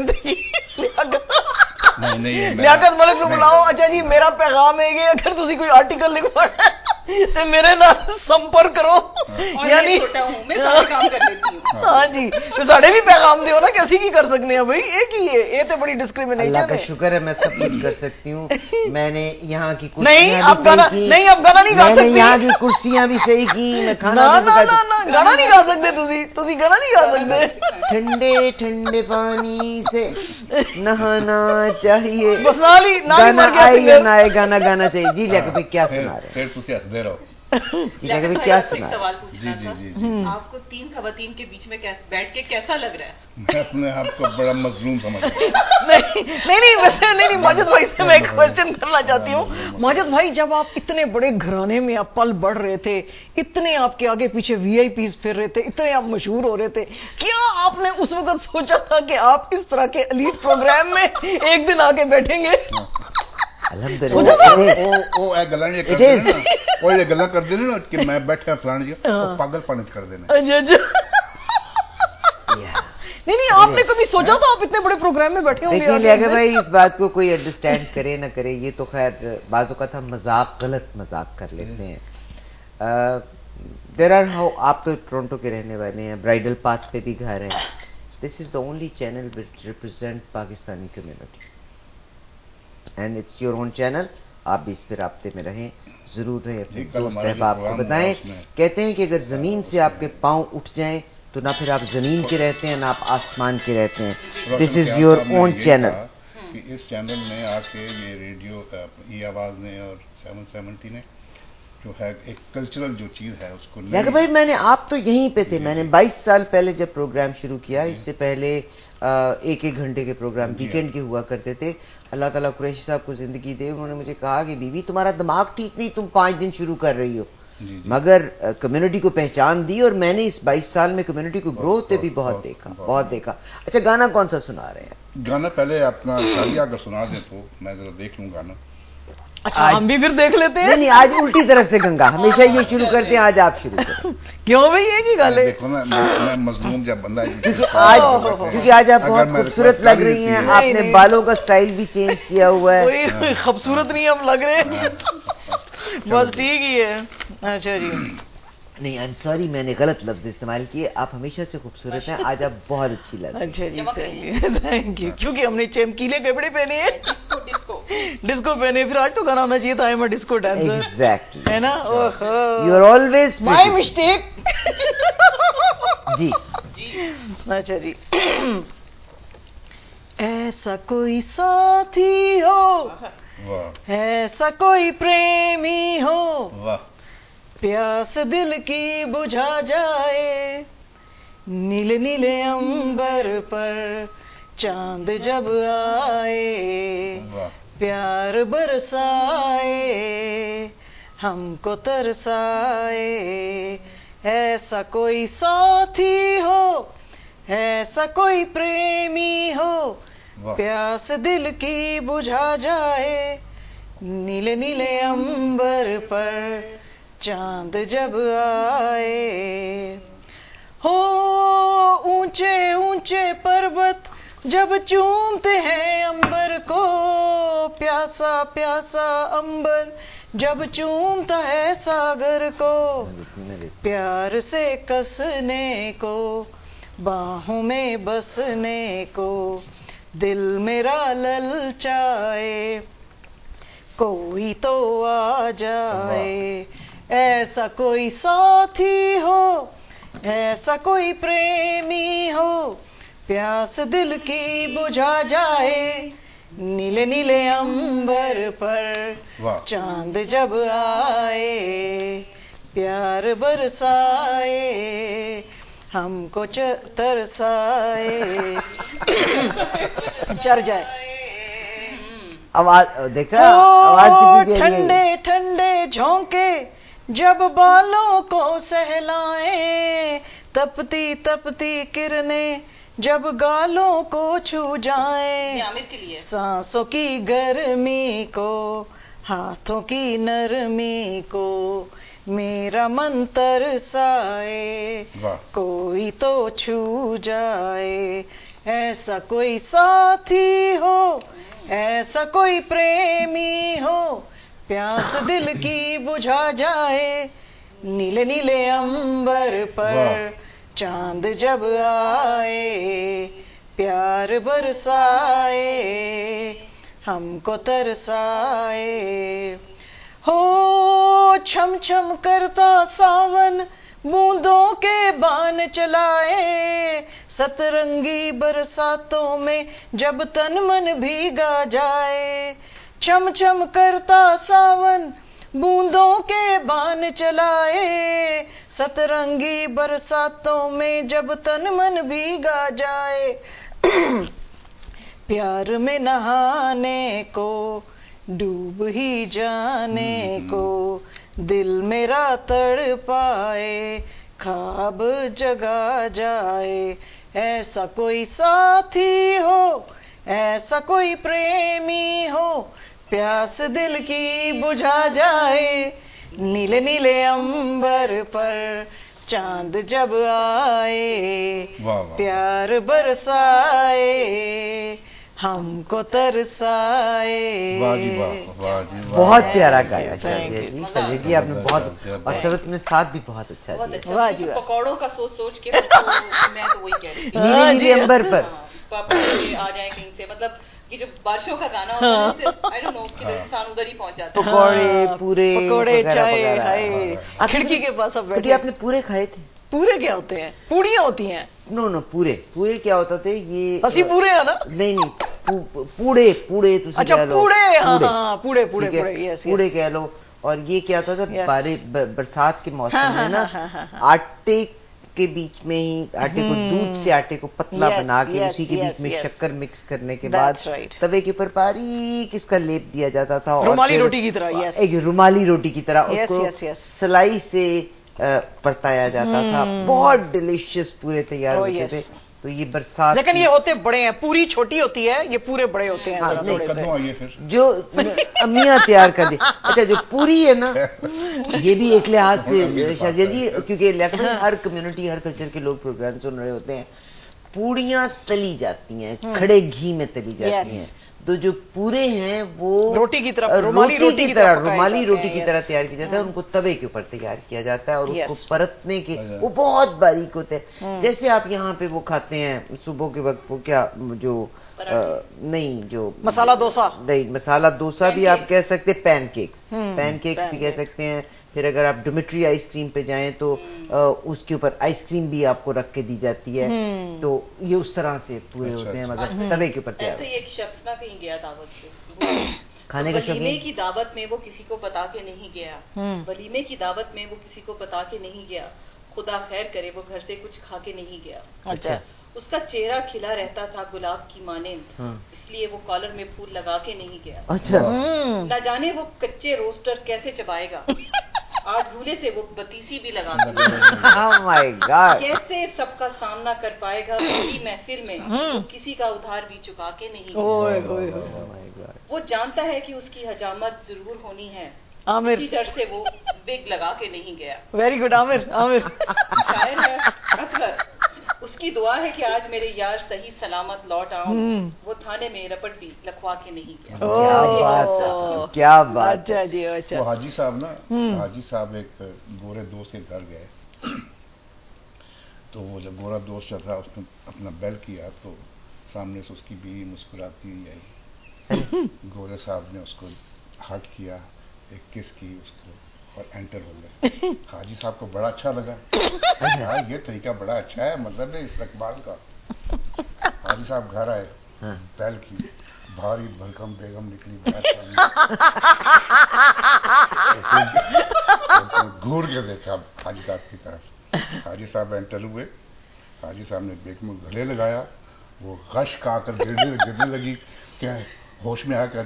لیاقت ملک نو بلاؤ. اچھا جی میرا پیغام ہے کہ اگر تسی کوئی آرٹیکل لکھوانا تو میرے نال سمپرک کرو. یعنی ہاں جی ساڑے بھی پیغام دیو نا کہ اسی کی کر سکنے ہیں بھائی, ایک ہی ہے, یہ تو بڑی ڈسکریمنیشن ہے. اللہ کا شکر ہے میں سب کچھ کر سکتی ہوں. میں نے یہاں کی نہیں اب گانا نہیں اب گانا نہیں گا سکتی, یہاں کی کرسیاں بھی صحیح کی, میں کھانا گانا نہیں گا سکتے تسی, تسی گانا نہیں گا سکتے. ٹھنڈے ٹھنڈے پانی سے نہانا چاہیے, بس نالی نالی مر گیا آئے نہ آئے گانا گانا چاہیے. جی لیکن پھر کیا سنا رہے پھر تسی ہنس دے رہو. کیا سوال پوچھنا تھا, آپ کو تین خواتین کے بیچ میں بیٹھ کے کیسا لگ رہا ہے؟ میں اپنے آپ کو بڑا مظلوم سمجھتا ہوں. نہیں نہیں ویسے نہیں نہیں ماجد بھائی سے میں ایک کوشچن کرنا چاہتی ہوں. ماجد بھائی جب آپ اتنے بڑے گھرانے میں آپ پل بڑھ رہے تھے, اتنے آپ کے آگے پیچھے وی آئی پیز پھر رہے تھے, اتنے آپ مشہور ہو رہے تھے, کیا آپ نے اس وقت سوچا تھا کہ آپ اس طرح کے ایلیٹ پروگرام میں ایک دن آگے بیٹھیں گے؟ گلا کر دینا نا کہ میں بیٹھا فلان جی پاگل پانی کر دینا. نہیں نہیں آپ نے کبھی سوچا تھا آپ اتنے بڑے پروگرام میں بیٹھے ہوں گے؟ دیکھیں بھائی اس بات کو کوئی انڈرسٹینڈ کرے نہ کرے, یہ تو خیر بعض اوقات ہم مذاق غلط مذاق کر لیتے ہیں. دیر آر ہاؤ, آپ تو ٹورنٹو کے رہنے والے ہیں, برائڈل پاتھ پہ بھی گھر ہے. This is the only channel which represent Pakistani community and it's your own channel. آپ بھی اس پہ رابطے میں رہیں, ضرور رہیں, اپنے دوست احباب کو بتائیں. کہتے ہیں کہ اگر زمین سے آپ کے پاؤں اٹھ جائیں تو نہ پھر آپ زمین کے رہتے ہیں نہ آپ آسمان کے رہتے ہیں. This is your own channel. اس چینل میں آ کے یہ ریڈیو ای آواز نے اور سیون سیونٹی نے جو ہے ایک کلچرل جو چیز ہے اس کو لیکن بھائی میں نے آپ تو یہیں پہ تھے, میں نے بائیس سال پہلے جب پروگرام شروع کیا, اس سے پہلے ایک ایک گھنٹے کے پروگرام ویکینڈ کے ہوا کرتے تھے. اللہ تعالیٰ قریشی صاحب کو زندگی دے, انہوں نے مجھے کہا کہ بی بی تمہارا دماغ ٹھیک نہیں, تم پانچ دن شروع کر رہی ہو, مگر کمیونٹی کو پہچان دی, اور میں نے اس بائیس سال میں کمیونٹی کو گرو ہوتے بھی بہت دیکھا بہت دیکھا. اچھا گانا کون سا سنا رہے ہیں؟ گانا پہلے اپنا شادیہ اگر سنا دیں تو میں ذرا دیکھ لوں گانا. اچھا ہم بھی پھر دیکھ لیتے ہیں. نہیں آج الٹی طرف سے گنگا, ہمیشہ یہ شروع کرتے ہیں, آج آپ شروع کریں. کیوں بھائی یہ کی گل ہے؟ دیکھو نا میں مظلوم جب بندہ آج کیونکہ آج آپ بہت خوبصورت لگ رہی ہیں, آپ نے بالوں کا سٹائل بھی چینج کیا ہوا ہے. کوئی خوبصورت نہیں ہم لگ رہے ہیں, بس ٹھیک ہی ہے. اچھا جی نہیں آئی ایم سوری میں نے غلط لفظ استعمال کیے, آپ ہمیشہ سے خوبصورت ہیں, آج آپ بہت اچھی لگ رہی ہیں. اچھا جی تھینک یو. کیونکہ ہم نے چمکیلے کپڑے پہنے ہیں, ڈسکو پہنے, پھر آج تو گانا ہونا چاہیے تھا میں ڈسکو ڈانسر. ایگزیکٹلی ہے نا, you are always my mistake. جی اچھا جی. ایسا کوئی ساتھی ہو, ایسا کوئی پریمی ہو, प्यास दिल की बुझा जाए, नीले नीले अंबर पर चांद जब आए, प्यार बरसाए, हमको तरसाए, ऐसा कोई साथी हो, ऐसा कोई प्रेमी हो, प्यास दिल की बुझा जाए, नीले नीले अंबर पर चांद जब आए। हो ऊंचे ऊंचे पर्वत जब चूमते हैं अंबर को, प्यासा प्यासा अंबर जब चूमता है सागर को, प्यार से कसने को, बाहों में बसने को, दिल मेरा ललचाए, कोई तो आ जाए, ऐसा कोई साथी हो, ऐसा कोई प्रेमी हो, प्यास दिल की बुझा जाए, नीले नीले अंबर पर चांद जब आए, प्यार बरसाए, हमको तरसाए, चढ़ जाए। आवाज देखा, आवाज ठंडे ठंडे झोंके जब बालों को सहलाए, तपती तपती किरणें जब गालों को छू जाए, सांसों की गर्मी को, हाथों की नरमी को, मेरा मन तरसाए, कोई तो छू जाए, ऐसा कोई साथी हो, ऐसा कोई प्रेमी हो, प्यास दिल की बुझा जाए, नीले नीले अंबर पर चांद जब आए, प्यार बरसाए, हमको तरसाए। हो छम छम करता सावन बूंदों के बान चलाए, सतरंगी बरसातों में जब तन मन भीगा जाए, छम छम करता सावन बूंदों के बान चलाए, सतरंगी बरसातों में जब तन मन भीगा जाए, प्यार में नहाने को, डूब ही जाने को, दिल मेरा तड़पाए, ख्वाब जगा जाए, ऐसा कोई साथी हो, ऐसा कोई प्रेमी हो, प्यास दिल की बुझा जाए, नीले नीले अंबर पर चांद जब आए, प्यार बरसाए, हमको तरसाए। वाह जी वाह, वाह जी वाह, बहुत प्यारा गाया संजय जी, संजय जी आपने बहुत, और सबत में साथ भी बहुत अच्छा दिया। वाह जी, पकौड़ों का सोच सोच के मैं तो वही कह रही थी, नीले नीले अंबर पर पापा आ जाए कहीं से, मतलब ये जो बारिशों का गाना होता है, आई डोंट नो किधर इंसान उधर ही पहुंच जाता है। पकौड़े पूरे, पकौड़े चाय, हाय खिड़की के पास अब बैठे। आपने पूरे खाए थे? पूरे क्या होते हैं? पूड़ियाँ होती हैं। नो नो पूरे, पूरे क्या होता थे ये? हसी पूरे है ना? नहीं नहीं, पूड़े पूड़े, अच्छा पूड़े, हाँ हाँ पूड़े पूड़े पूड़े, यस पूड़े कह लो। और ये क्या होता था, बारिश बरसात के मौसम में ना, आटे के बीच में ही आटे को, दूध से आटे को पतला yes, बना के yes, उसी के yes, बीच में yes. शक्कर मिक्स करने के बाद right. तवे के ऊपर बारीक इसका लेप दिया जाता था, रुमाली रोटी की तरह, yes. एक रुमाली रोटी की तरह yes, उसको yes, yes. सलाई से परताया जाता hmm. था, बहुत डिलीशियस पूरे तैयार oh, होते yes. थे। तो ये बरसात, लेकिन ये होते बड़े हैं, पूरी छोटी होती है, ये पूरे बड़े होते हैं। हाँ, नहीं, जो अम्मियाँ तैयार कर दी। अच्छा जो पूरी है ना, ये भी एक लिहाज से शाजिया जी, क्योंकि लगभग हर कम्युनिटी, हर कल्चर के लोग प्रोग्राम सुन रहे होते हैं, पूड़ियाँ तली जाती हैं, खड़े घी में तली जाती हैं, तो जो पूरे हैं वो रोटी की तरह, रुमाली रोटी की तरह, रुमाली रोटी की तरह तैयार किया जाता है, उनको तवे के ऊपर तैयार किया जाता है, और उसको परतने के वो बहुत बारीक होते हैं। जैसे आप यहाँ पे वो खाते हैं सुबह के वक्त, वो क्या जो आ, नहीं जो मसाला डोसा, नहीं मसाला डोसा भी आप कह सकते हैं, पैनकेक्स, पैनकेक्स भी कह सकते हैं। फिर अगर आप डोमेट्री आइसक्रीम पे जाएं तो आ, उसके ऊपर आइसक्रीम भी आपको रख के दी जाती है, तो ये उस तरह से पूरे होते हैं, मगर तवे के ऊपर तैयार। ऐसे एक शख्स ना कहीं गया दावत पे, کھانے کا ولیمے شوقین. کی دعوت میں وہ کسی کو بتا کے نہیں گیا. ولیمے کی دعوت میں وہ کسی کو بتا کے نہیں گیا. خدا خیر کرے وہ گھر سے کچھ کھا کے نہیں گیا. اچھا. اس کا چہرہ کھلا رہتا تھا گلاب کی مانند, اس لیے وہ کالر میں پھول لگا کے نہیں گیا. اچھا. نہ جانے وہ کچے روسٹر کیسے چبائے گا, آج بھولے سے وہ بتیسی بھی لگا کے Oh my God. کیسے سب کا سامنا کر پائے گا بڑی محفل میں, وہ کسی کا ادھار بھی چکا کے نہیں گیا. وہ جانتا ہے کہ اس کی حجامت ضرور ہونی ہے, عامر اسی ڈر سے وہ بگ لگا کے نہیں گیا. ویری گڈ عامر. عامر شاعر ہے اکثر, اس کی دعا ہے کہ آج میرے یار صحیح سلامت لوٹ آؤں, وہ تھانے میں رپٹ بھی لکھوا کے نہیں گیا. کیا بات, کیا بات. اچھا جی. اچھا. وہ حاجی صاحب نا, حاجی صاحب ایک گورے دوست کے گھر گئے, تو وہ جب گورا دوست تھا اس نے اپنا بیل کیا تو سامنے سے اس کی بیوی مسکراتی ہوئی آئی. گورے صاحب نے اس کو ہٹ کیا, ایک کس کی اس کو, اور انٹر ہو گئے. حاجی صاحب کو بڑا اچھا لگا, یہ طریقہ بڑا اچھا ہے, مطلب ہے استقبال کا. حاجی صاحب گھر آئے, بیل کی, بھاری بھرکم بیگم نکلی گھور کے دیکھا حاجی صاحب کی طرف. حاجی صاحب انٹر ہوئے, حاجی صاحب نے بیگم کو گلے لگایا, وہ غش کا کر گرنے گرنے لگی, کہ ہوش میں آ کر